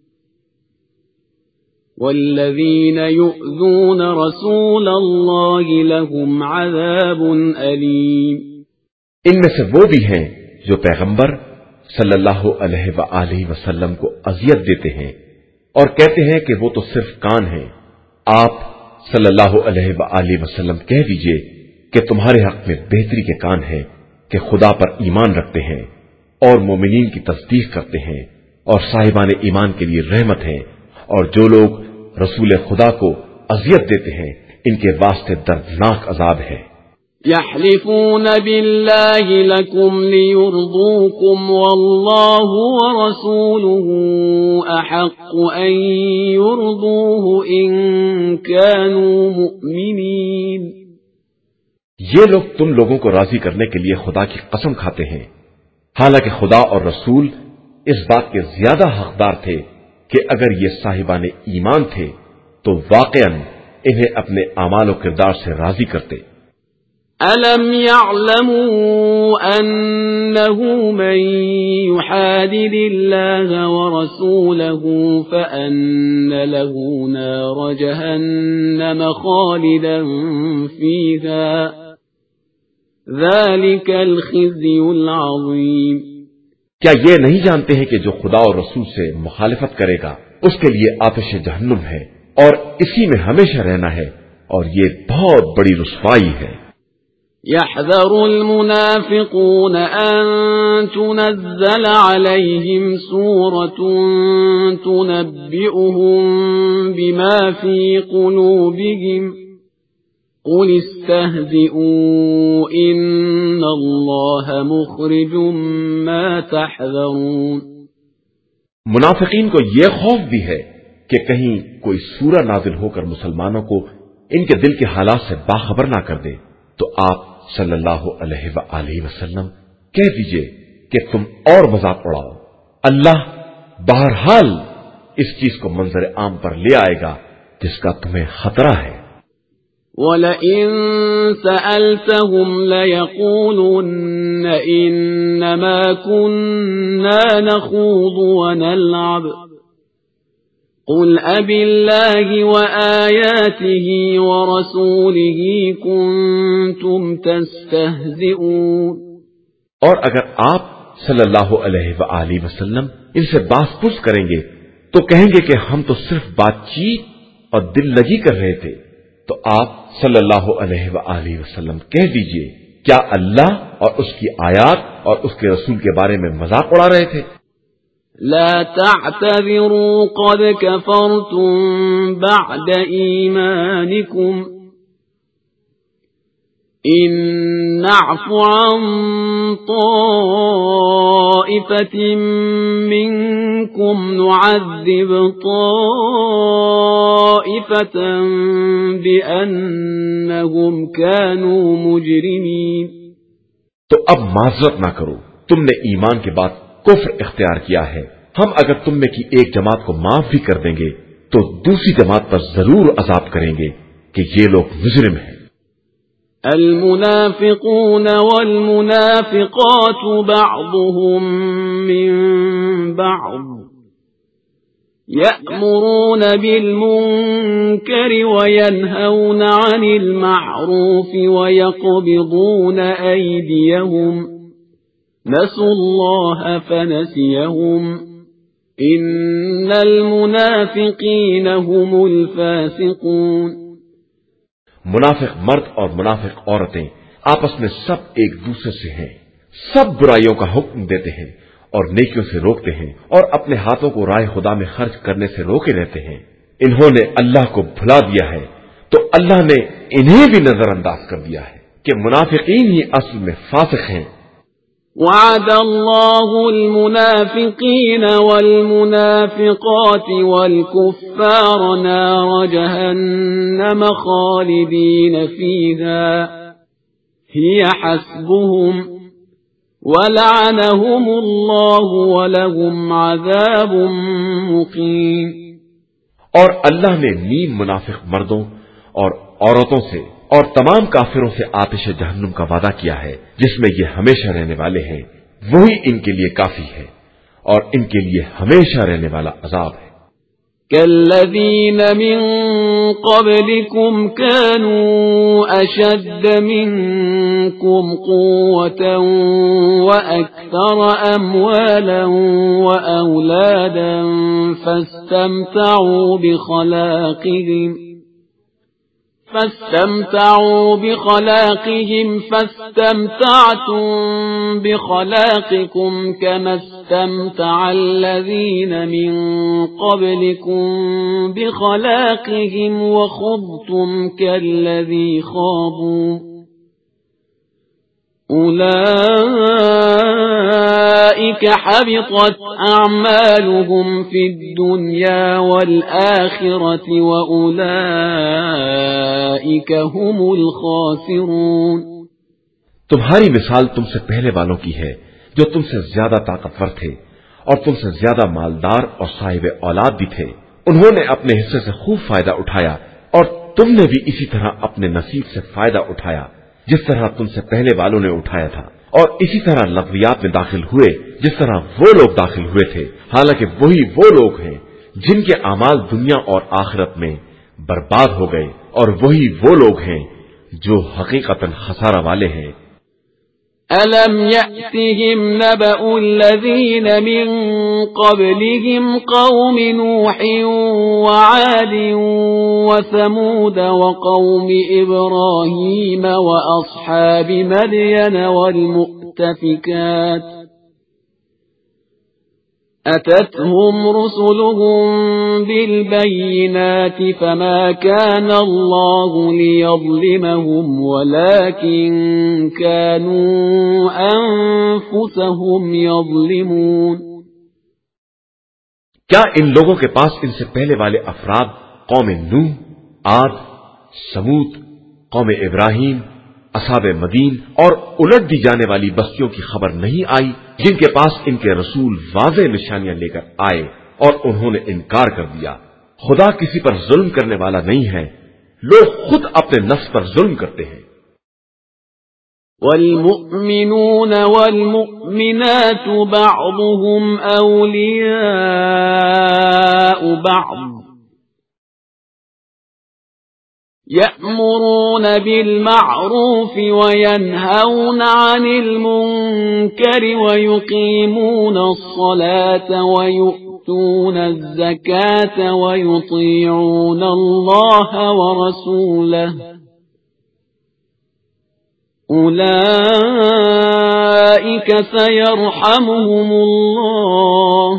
وَالَّذِينَ يُؤْذُونَ رَسُولَ اللَّهِ لَهُمْ عَذَابٌ أَلِيمٌ. ان میں سے وہ بھی ہیں جو پیغمبر صلی اللہ علیہ وآلہ وسلم کو اذیت دیتے ہیں اور کہتے ہیں کہ وہ تو صرف کان ہیں. آپ صلی اللہ علیہ وآلہ وسلم کہہ دیجئے کہ تمہارے حق میں بہتری کے کان ہیں کہ خدا پر ایمان رکھتے ہیں اور مومنین کی تصدیق کرتے ہیں اور صاحبان ایمان کے لیے رحمت ہیں، اور جو لوگ رسول خدا کو اذیت دیتے ہیں ان کے واسطے دردناک عذاب ہے. يحلفون بالله لكم ليرضوكم والله ورسوله أحق أن يرضوه إن كانوا مؤمنين۔ یہ لوگ تم لوگوں کو راضی کرنے کے لیے خدا کی قسم کھاتے ہیں، حالانکہ خدا اور رسول اس بات کے زیادہ حقدار تھے کہ اگر یہ صاحبان ایمان تھے تو واقعاً انہیں اپنے اعمال و کردار سے راضی کرتے۔ أَلَمْ يَعْلَمُوا أَنَّهُ مَن يُحَادِدِ اللَّهَ وَرَسُولَهُ فَأَنَّ لَهُ نَارَ جَهَنَّمَ خَالِدًا فِيهَا ذَلِكَ الْخِزْيُ الْعَظِيمُ۔ کیا یہ نہیں جانتے ہیں کہ جو خدا اور رسول سے مخالفت کرے گا اس کے لیے آتش جہنم ہے اور اسی میں ہمیشہ رہنا ہے، اور یہ بہت بڑی رسوائی ہے۔ يحذر المنافقون أن تنزل عليهم سورة تنبئهم بما في قلوبهم قل استهزئوا إن الله مخرج ما تحذرون۔ منافقین کو یہ خوف بھی ہے کہ کہیں کوئی سورہ نازل ہو کر مسلمانوں کو ان کے دل کے حالات سے باخبر نہ کر دے، تو آپ صلی اللہ علیہ وآلہ وسلم کہہ دیجئے کہ تم اور مذاق اڑاؤ، اللہ بہرحال اس چیز کو منظر عام پر لے آئے گا جس کا تمہیں خطرہ ہے۔ وَلَئِن سَأَلْتَهُمْ لَيَقُولُنَّ إِنَّمَا كُنَّا نَخُوضُ وَنَلْعَبُ قُلْ أَبِاللَّهِ وَآيَاتِهِ وَرَسُولِهِ كُنتُمْ تَسْتَهْزِئُونَ۔ اور اگر آپ صلی اللہ علیہ وآلہ وسلم ان سے باس پوچھ کریں گے تو کہیں گے کہ ہم تو صرف بات چیت اور دل لگی کر رہے تھے، تو آپ صلی اللہ علیہ وآلہ وسلم کہہ دیجئے کیا اللہ اور اس کی آیات اور اس کے رسول کے بارے میں مذاق اڑا رہے تھے؟ لا تعتذروا قد كفرتم بعد إيمانكم إن نعف عن طائفة منكم نعذب طائفة بأنهم كانوا مجرمين۔ تو اب معذرت نہ کرو، تم نے ایمان کے بعد کفر اختیار کیا ہے، ہم اگر تم میں کی ایک جماعت کو معاف بھی کر دیں گے تو دوسری جماعت پر ضرور عذاب کریں گے کہ یہ لوگ مجرم ہیں۔ المنافقون والمنافقات بعضهم من بعض يأمرون بالمنكر وينهون عن المعروف ويقبضون أيديهم نسوا الله فنسيهم إن المنافقين هم الفاسقون۔ منافق مرد اور منافق عورتیں آپس میں سب ایک دوسرے سے ہیں، سب برائیوں کا حکم دیتے ہیں اور نیکیوں سے روکتے ہیں اور اپنے ہاتھوں کو راہ خدا میں خرچ کرنے سے روکے رہتے ہیں۔ انہوں نے اللہ کو بھلا دیا ہے تو اللہ نے انہیں بھی نظر انداز کر دیا ہے کہ منافقین ہی اصل میں فاسق ہیں۔ وعد الله المنافقين والمنافقات والكفار نار جهنم خالدين فيها هي حسبهم ولعنهم الله ولهم عذاب مقيم۔ اور اللہ نے نیم منافق مردوں اور عورتوں سے اور تمام کافروں سے آتش جہنم کا وعدہ کیا ہے جس میں یہ ہمیشہ رہنے والے ہیں، وہی ان کے لیے کافی ہے اور ان کے لیے ہمیشہ رہنے والا عذاب ہے۔ كالذين من قبلكم كانوا أشد منكم قوة وأكثر أموالا وأولادا فاستمتعوا بخلاقهم فاستمتعتم بخلاقكم كما استمتع الذين من قبلكم بخلاقهم وخضتم كالذي خاضوا أولئك حبطت أعمالهم في الدنيا والآخرة وأولئك هم الخاسرون۔ تمہاری مثال تم سے پہلے والوں کی ہے جو تم سے زیادہ طاقتور تھے اور تم سے زیادہ مالدار اور صاحب اولاد بھی تھے۔ انہوں نے اپنے حصے سے خوب فائدہ اٹھایا اور تم نے بھی اسی طرح اپنے نصیب سے فائدہ اٹھایا جس طرح تم سے پہلے والوں نے اٹھایا تھا، اور اسی طرح لغویات میں داخل ہوئے جس طرح وہ لوگ داخل ہوئے تھے، حالانکہ وہی وہ لوگ ہیں جن کے اعمال دنیا اور آخرت میں برباد ہو گئے، اور وہی وہ لوگ ہیں جو حقیقتاً خسارہ والے ہیں۔ أَلَمْ يَأْتِهِمْ نَبَأُ الَّذِينَ مِنْ قَبْلِهِمْ قَوْمِ نُوحٍ وَعَادٍ وَثَمُودَ وَقَوْمِ إِبْرَاهِيمَ وَأَصْحَابِ مَدْيَنَ وَالْمُؤْتَفِكَاتِ أَتَتْهُمْ رُسُلُهُم بِالْبَيِّنَاتِ فَمَا كَانَ اللَّهُ لِيَظْلِمَهُمْ وَلَكِن كَانُوا أَنفُسَهُمْ يَظْلِمُونَ۔ کیا ان لوگوں کے پاس ان سے پہلے والے افراد قوم نوح، عاد، سمود، قوم ابراہیم، اصحاب مدین اور الٹ دی جانے والی بستیوں کی خبر نہیں آئی جن کے پاس ان کے رسول واضح نشانیاں لے کر آئے اور انہوں نے انکار کر دیا؟ خدا کسی پر ظلم کرنے والا نہیں ہے، لوگ خود اپنے نفس پر ظلم کرتے ہیں۔ والمؤمنون والمؤمنات بعضهم أولياء بعض يأمرون بالمعروف وينهون عن المنكر ويقيمون الصلاة ويؤتون الزكاة ويطيعون الله ورسوله أولئك سيرحمهم الله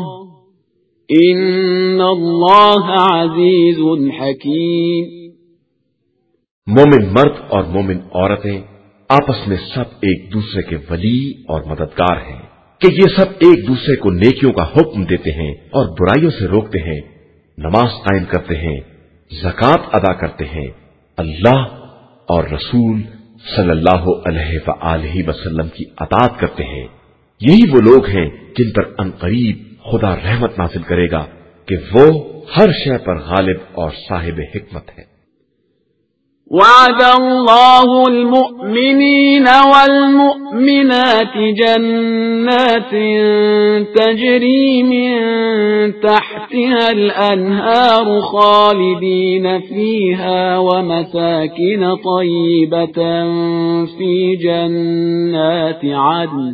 إن الله عزيز حكيم۔ مومن مرد اور مومن عورتیں آپس میں سب ایک دوسرے کے ولی اور مددگار ہیں کہ یہ سب ایک دوسرے کو نیکیوں کا حکم دیتے ہیں اور برائیوں سے روکتے ہیں، نماز قائم کرتے ہیں، زکوٰۃ ادا کرتے ہیں، اللہ اور رسول صلی اللہ علیہ وآلہ وسلم کی اطاعت کرتے ہیں۔ یہی وہ لوگ ہیں جن پر عنقریب خدا رحمت نازل کرے گا کہ وہ ہر شے پر غالب اور صاحب حکمت ہے۔ وعد الله المؤمنين والمؤمنات جنات تجري من تحتها الأنهار خالدين فيها ومساكن طيبة في جنات عدن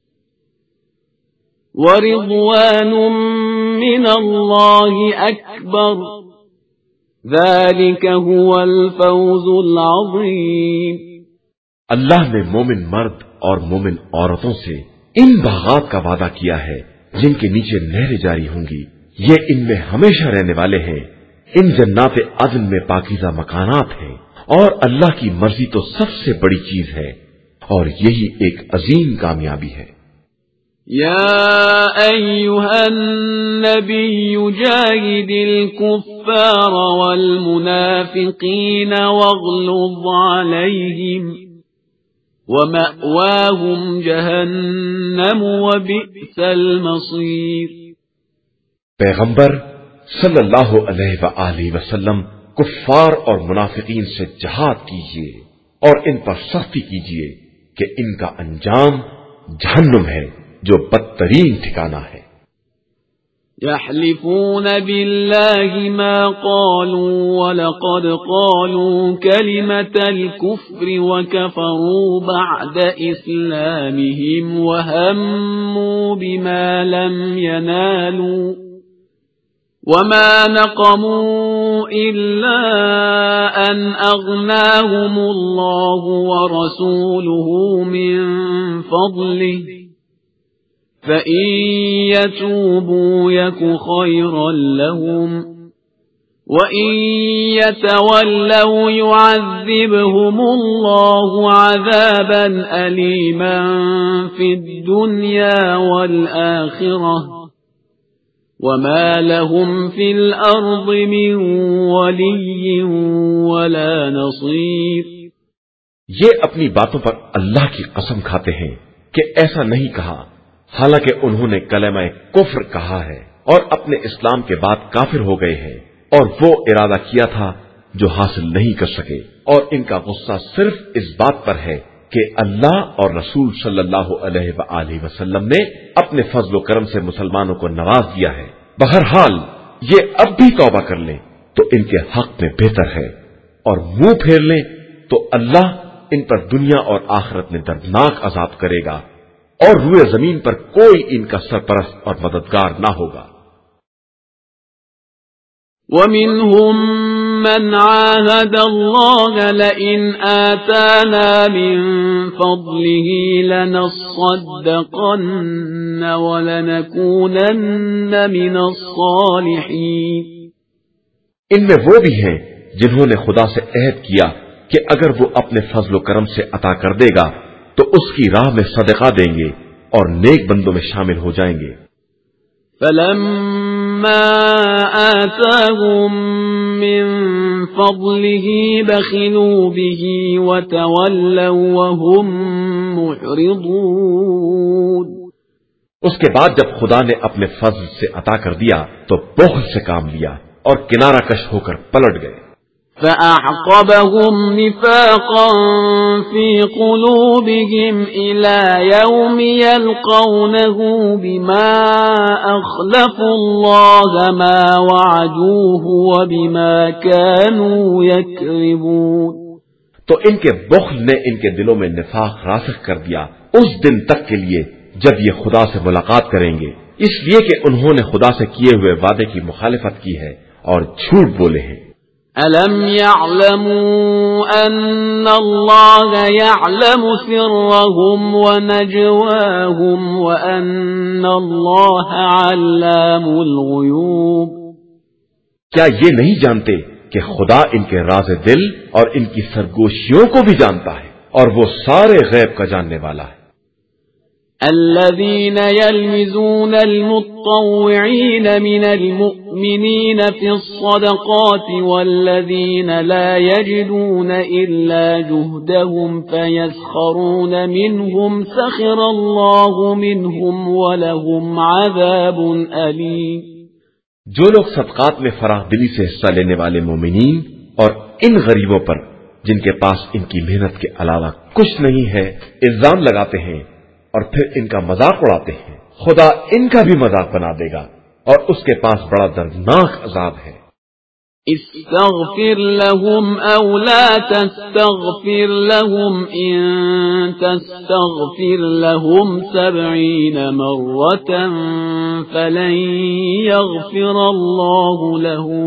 ورضوان من الله أكبر ذلك هو الفوز العظیم۔ اللہ نے مومن مرد اور مومن عورتوں سے ان باغات کا وعدہ کیا ہے جن کے نیچے نہریں جاری ہوں گی، یہ ان میں ہمیشہ رہنے والے ہیں۔ ان جنات عدن میں پاکیزہ مکانات ہیں، اور اللہ کی مرضی تو سب سے بڑی چیز ہے، اور یہی ایک عظیم کامیابی ہے۔ يا أيها النبي جاهد الكفار والمنافقين واغلظ عليهم ومأواهم جهنم وبئس المصير۔ پیغمبر صلی اللہ علیہ وآلہ وسلم کفار اور منافقین سے جہاد کیجیے اور ان پر سختی کیجیے کہ ان کا انجام جہنم ہے جو بدترین ٹھکانہ ہے۔ يحلفون بالله ما قالوا ولقد قالوا كلمة الكفر وكفروا بعد إسلامهم وهموا بما لم ينالوا وما نقموا إلا أن أغناهم الله ورسوله من فضله فَإِن يَتُوبُوا يَكُ خَيْرًا لَهُمْ وَإِن يَتَوَلَّوْا يُعَذِّبْهُمُ اللَّهُ عَذَابًا أَلِيمًا فِي الدُّنْيَا وَالْآخِرَةِ وَمَا لَهُمْ فِي الْأَرْضِ مِنْ وَلِيٍّ وَلَا نَصِيرٍ۔ یہ اپنی باتوں پر اللہ کی قسم کھاتے ہیں کہ ایسا نہیں کہا، حالانکہ انہوں نے کلمہ کفر کہا ہے اور اپنے اسلام کے بعد کافر ہو گئے ہیں، اور وہ ارادہ کیا تھا جو حاصل نہیں کر سکے، اور ان کا غصہ صرف اس بات پر ہے کہ اللہ اور رسول صلی اللہ علیہ وآلہ وسلم نے اپنے فضل و کرم سے مسلمانوں کو نواز دیا ہے۔ بہرحال یہ اب بھی توبہ کر لیں تو ان کے حق میں بہتر ہے، اور منہ پھیر لیں تو اللہ ان پر دنیا اور آخرت میں دردناک عذاب کرے گا، اور روئے زمین پر کوئی ان کا سرپرست اور مددگار نہ ہوگا۔ وَمِنْهُمْ مَنْ عَاهَدَ اللَّهَ لَئِنْ آتَانَا مِنْ فَضْلِهِ لَنَصَّدَّقَنَّ وَلَنَكُونَنَّ مِنَ الصَّالِحِينَ۔ ان میں وہ بھی ہیں جنہوں نے خدا سے عہد کیا کہ اگر وہ اپنے فضل و کرم سے عطا کر دے گا تو اس کی راہ میں صدقہ دیں گے اور نیک بندوں میں شامل ہو جائیں گے۔ فَلَمَّا آتَاهُم مِّن فَضْلِهِ بَخِلُوا بِهِ وَتَوَلَّوْا وَهُم مُّعْرِضُونَ۔ اس کے بعد جب خدا نے اپنے فضل سے عطا کر دیا تو بخل سے کام لیا اور کنارہ کش ہو کر پلٹ گئے۔ فَأَعْقَبَهُمْ نِفَاقًا فِي قُلُوبِهِمْ إِلَى يَوْمِ يَلْقَوْنَهُ بِمَا أَخْلَفُوا اللَّهَ مَا وَعَدُوهُ وَبِمَا كَانُوا يَكْذِبُونَ۔ تو ان کے بخل نے ان کے دلوں میں نفاق راسخ کر دیا اس دن تک کے لیے جب یہ خدا سے ملاقات کریں گے، اس لیے کہ انہوں نے خدا سے کیے ہوئے وعدے کی مخالفت کی ہے اور جھوٹ بولے ہیں۔ أَلَمْ يَعْلَمُوا أَنَّ اللَّهَ يَعْلَمُ سِرَّهُمْ وَنَجْوَاهُمْ وَأَنَّ اللَّهَ عَلَّامُ الْغُيُوبِ۔ کیا یہ نہیں جانتے کہ خدا ان کے راز دل اور ان کی سرگوشیوں کو بھی جانتا ہے، اور وہ سارے غیب کا جاننے والا ہے۔ الذين يلمزون المتطوعين من المؤمنين في الصدقات والذين لا يجدون إلا جهدهم فيسخرون منهم سخر الله منهم ولهم عذاب أليم۔ جو لوگ صدقات میں فراخ دلی سے حصہ لینے والے مومنین اور ان غریبوں پر جن کے پاس ان کی محنت کے علاوہ کچھ نہیں ہے الزام لگاتے ہیں اور پھر ان کا مذاق اڑاتے ہیں، خدا ان کا بھی مذاق بنا دے گا اور اس کے پاس بڑا دردناک عذاب ہے۔ استغفر لهم او لا تستغفر لهم ان تستغفر لهم 70 مرة فلن يغفر الله لهم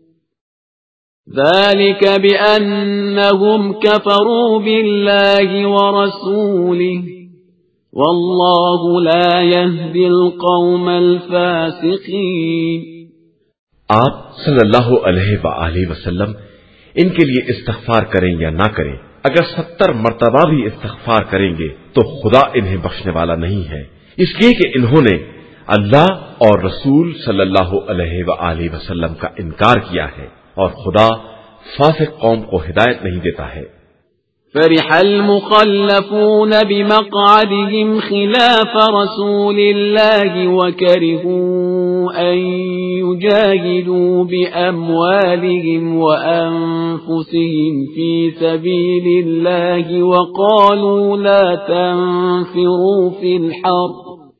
ذلك بأنهم كفروا بالله ورسوله واللہ لا يهدی القوم الفاسقین۔ آپ صلی اللہ علیہ وآلہ وسلم ان کے لیے استغفار کریں یا نہ کریں، اگر 70 مرتبہ بھی استغفار کریں گے تو خدا انہیں بخشنے والا نہیں ہے، اس لیے کہ انہوں نے اللہ اور رسول صلی اللہ علیہ وآلہ وسلم کا انکار کیا ہے، اور خدا فاسق قوم کو ہدایت نہیں دیتا ہے۔ فرح المخلفون بمقعدهم خلاف رسول الله وكرهوا أن يجاهدوا بأموالهم وأنفسهم في سبيل الله وقالوا لا تنفروا في الحر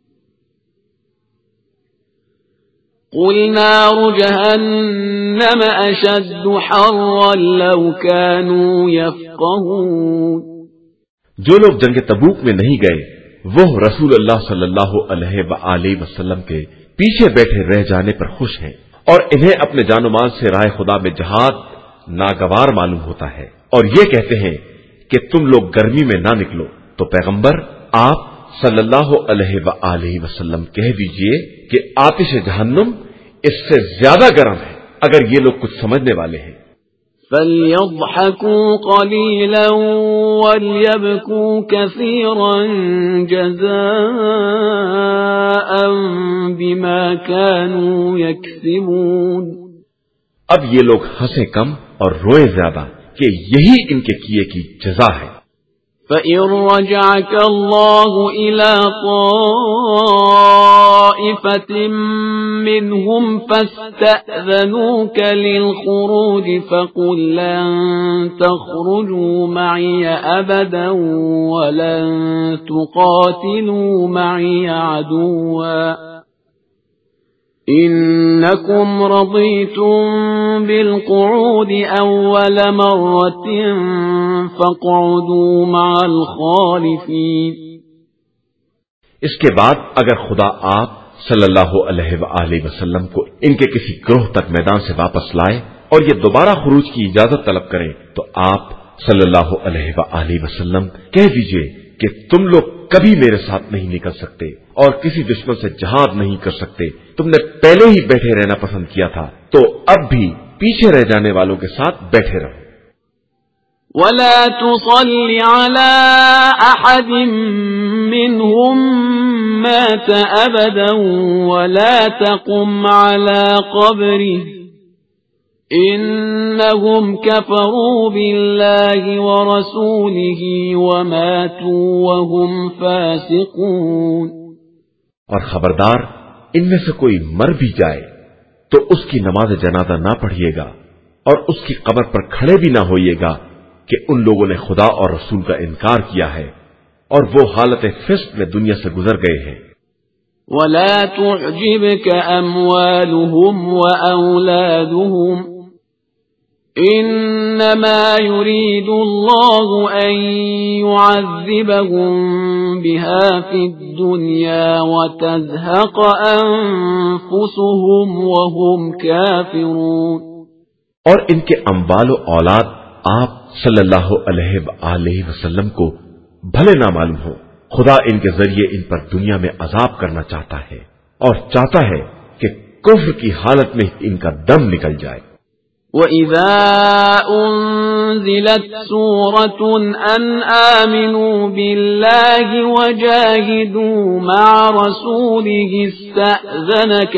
قل نار جهنم أشد حرا لو كانوا يفقهون۔ جو لوگ جنگ تبوک میں نہیں گئے وہ رسول اللہ صلی اللہ علیہ وآلہ وسلم کے پیچھے بیٹھے رہ جانے پر خوش ہیں، اور انہیں اپنے جان و مال سے راہ خدا میں جہاد ناگوار معلوم ہوتا ہے، اور یہ کہتے ہیں کہ تم لوگ گرمی میں نہ نکلو۔ تو پیغمبر آپ صلی اللہ علیہ وآلہ وسلم کہہ دیجئے کہ آتش جہنم اس سے زیادہ گرم ہے اگر یہ لوگ کچھ سمجھنے والے ہیں۔ فَلْيَضْحَكُوا قَلِيلًا وَلْيَبْكُوا كَثِيرًا جَزَاءً بِمَا كَانُوا يَكْسِبُونَ۔ اب یہ لوگ ہنسیں کم اور روئیں زیادہ کہ یہی ان کے کیے کی جزا ہے۔ فَإِن رَّجَعَكَ اللَّهُ إِلَىٰ طَائِفَةٍ مِّنْهُمْ فَاسْتَأْذَنُوكَ لِلْخُرُوجِ فَقُل لَّن تَخْرُجُوا مَعِيَ أَبَدًا وَلَن تُقَاتِلُوا مَعِيَ عَدُوًّا إِنَّكُمْ رَضِيتُم بِالْقُعُودِ أَوَّلَ مَرَّةٍ فَاقْعُدُوا مَعَ الْخَالِفِينَ۔ اس کے بعد اگر خدا آپ صلی اللہ علیہ وآلہ وسلم کو ان کے کسی گروہ تک میدان سے واپس لائے اور یہ دوبارہ خروج کی اجازت طلب کریں تو آپ صلی اللہ علیہ وآلہ وسلم کہہ دیجئے کہ تم لوگ کبھی میرے ساتھ نہیں نکل سکتے اور کسی دشمن سے جہاد نہیں کر سکتے، تم نے پہلے ہی بیٹھے رہنا پسند کیا تھا تو اب بھی پیچھے رہ جانے والوں کے ساتھ بیٹھے رہو۔ وَلَا تُصَلِّ عَلَىٰ أَحَدٍ مِّنْهُم مَّاتَ أَبَدًا وَلَا تَقُمْ عَلَىٰ قَبْرِهِ إِنَّهُمْ كَفَرُوا بِاللَّهِ وَرَسُولِهِ وَمَاتُوا وَهُمْ فَاسِقُونَ۔ اور خبردار ان میں سے کوئی مر بھی جائے تو اس کی نماز جنازہ نہ پڑھیے گا اور اس کی قبر پر کھڑے بھی نہ ہوئیے گا کہ ان لوگوں نے خدا اور رسول کا انکار کیا ہے اور وہ حالت فسق میں دنیا سے گزر گئے ہیں۔ وَلَا تُعْجِبْكَ أَمْوَالُهُمْ وَأَوْلَادُهُمْ إِنَّمَا يُرِيدُ اللَّهُ أَن يُعَذِّبَهُم بِهَا فِي الدُّنْيَا وَتَزْهَقَ أَنفُسُهُمْ وَهُمْ كَافِرُونَ۔ اور ان کے اموال و اولاد آپ صلی اللہ علیہ وآلہ وسلم کو بھلے نہ معلوم ہو، خدا ان کے ذریعے ان پر دنیا میں عذاب کرنا چاہتا ہے اور چاہتا ہے کہ کفر کی حالت میں ان کا دم نکل جائے۔ وَإِذَا أُنزِلَتْ سُورَةٌ أَنْ آمِنُوا بِاللَّهِ وَجَاهِدُوا مَعَ رَسُولِهِ اسْتَأْذَنَكَ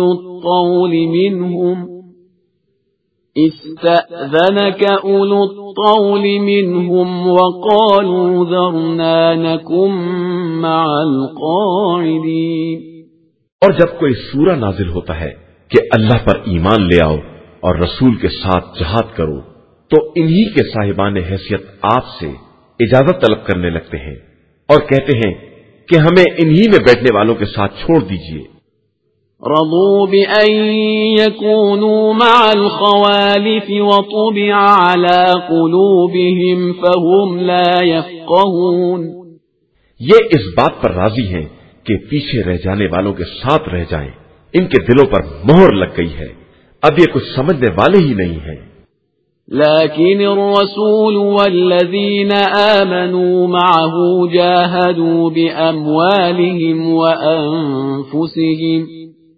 أُولُو الطَّوْلِ مِنْهُمْ وَقَالُوا ذَرْنَا نَكُن مَّعَ الْقَاعِدِينَ۔ اور جب کوئی سورہ نازل ہوتا ہے کہ اللہ پر ایمان لے آؤ اور رسول کے ساتھ جہاد کرو تو انہی کے صاحبان حیثیت آپ سے اجازت طلب کرنے لگتے ہیں اور کہتے ہیں کہ ہمیں انہی میں بیٹھنے والوں کے ساتھ چھوڑ دیجئے۔ رضوا بأن يكونوا مع الخوالف وطبع على قلوبهم فهم لا يفقهون۔ یہ اس بات پر راضی ہیں کہ پیچھے رہ جانے والوں کے ساتھ رہ جائیں، ان کے دلوں پر مہر لگ گئی ہے، اب یہ کچھ سمجھنے والے ہی نہیں ہیں۔ لكن الرسول والذين آمنوا معه جاهدوا بأموالهم وأنفسهم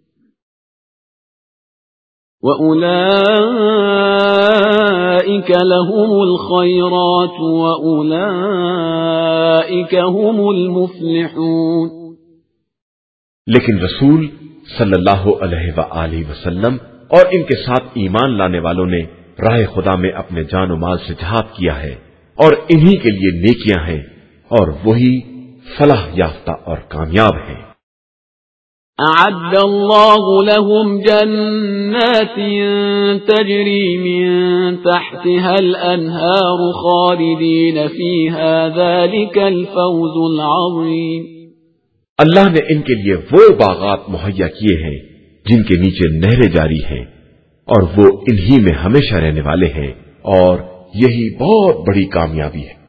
وَأُولَئِكَ لَهُمُ الْخَيْرَاتُ وَأُولَئِكَ هُمُ الْمُفْلِحُونَ۔ لیکن رسول صلی اللہ علیہ وآلہ وسلم اور ان کے ساتھ ایمان لانے والوں نے راہ خدا میں اپنے جان و مال سے جہاد کیا ہے اور انہی کے لیے نیکیاں ہیں اور وہی فلاح یافتہ اور کامیاب ہیں۔ أعد الله لهم جنات تجري من تحتها الأنهار خالدين فيها ذلك الفوز العظيم۔ اللہ نے ان کے لیے وہ باغات مہیا کیے ہیں جن کے نیچے نہریں جاری ہیں اور وہ انہی میں ہمیشہ رہنے والے ہیں اور یہی بہت بڑی کامیابی ہے۔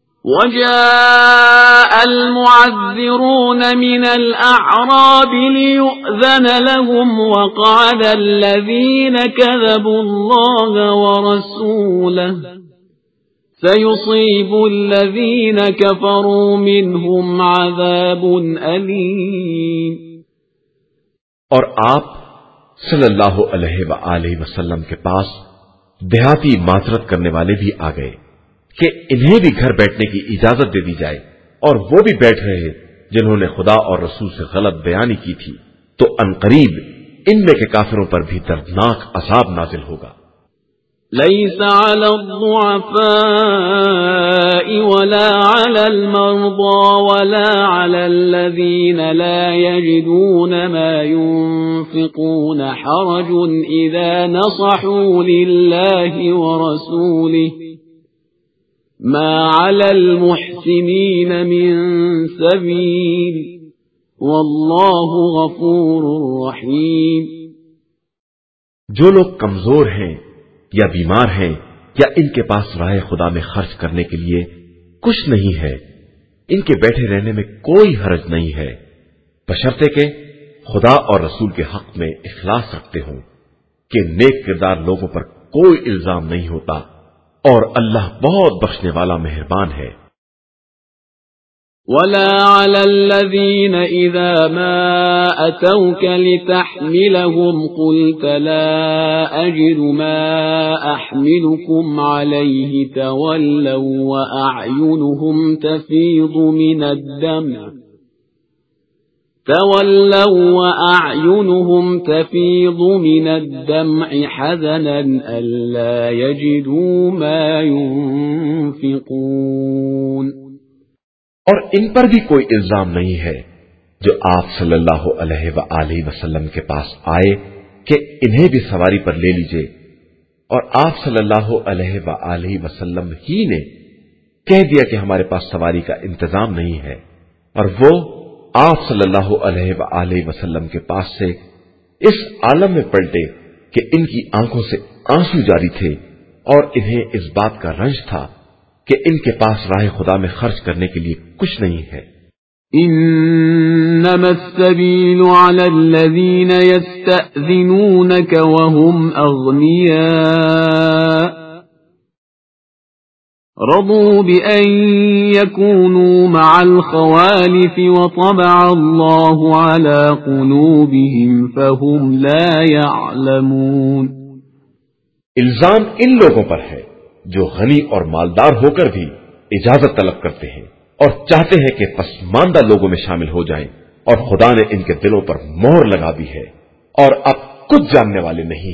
وَجَاءَ الْمُعَذِّرُونَ مِنَ الْأَعْرَابِ لِيُؤْذَنَ لَهُمْ وَقَعَدَ الَّذِينَ كَذَبُوا اللَّهَ وَرَسُولَهُ سَيُصِيبُ الَّذِينَ كَفَرُوا مِنْهُمْ عَذَابٌ أَلِيمٌ۔ اور آپ सल्लल्लाहु अलैहि वआलैहि वसल्लम के पास देहाती मातरत करने वाले भी आ गए कि इन्हें भी घर बैठने की इजाजत दे दी जाए, और वो भी बैठ रहे जिन्होंने खुदा और रसूल से गलत बयानी की थी। तो अनकरीब इनमें के काफिरों पर भी दर्दनाक अजाब नाजिल होगा। ليس على الضعفاء ولا على المرضى ولا على الذين لا يجدون ما ينفقون حرج إذا نصحوا لله ورسوله ما على المحسنين من سبيل والله غفور رحيم۔ جو لوگ کمزور ہیں یا بیمار ہیں یا ان کے پاس راہ خدا میں خرچ کرنے کے لیے کچھ نہیں ہے، ان کے بیٹھے رہنے میں کوئی حرج نہیں ہے، بشرطے کہ خدا اور رسول کے حق میں اخلاص رکھتے ہوں کہ نیک کردار لوگوں پر کوئی الزام نہیں ہوتا، اور اللہ بہت بخشنے والا مہربان ہے۔ ولا على الذين إذا ما أتوك لتحملهم قلت لا أجد ما أحملكم عليه تولوا وأعينهم تفيض من الدمع حزنا ألا يجدوا ما ينفقون۔ اور ان پر بھی کوئی الزام نہیں ہے جو آپ صلی اللہ علیہ وآلہ وسلم کے پاس آئے کہ انہیں بھی سواری پر لے لیجئے، اور آپ صلی اللہ علیہ وآلہ وسلم ہی نے کہہ دیا کہ ہمارے پاس سواری کا انتظام نہیں ہے، اور وہ آپ صلی اللہ علیہ وآلہ وسلم کے پاس سے اس عالم میں پلٹے کہ ان کی آنکھوں سے آنسو جاری تھے، اور انہیں اس بات کا رنج تھا کہ ان کے پاس راہ خدا میں خرچ کرنے کے لیے کچھ نہیں ہے۔ انما السبيل على الذين يستأذنونك وهم اغنياء رضوا بأن يكونوا مع الخوالف وطبع الله على قلوبهم فهم لا يعلمون۔ الزام ان لوگوں پر ہے جو غنی اور مالدار ہو کر بھی اجازت طلب کرتے ہیں اور چاہتے ہیں کہ پسماندہ لوگوں میں شامل ہو جائیں، اور خدا نے ان کے دلوں پر مہر لگا دی ہے اور اب کچھ جاننے والے نہیں۔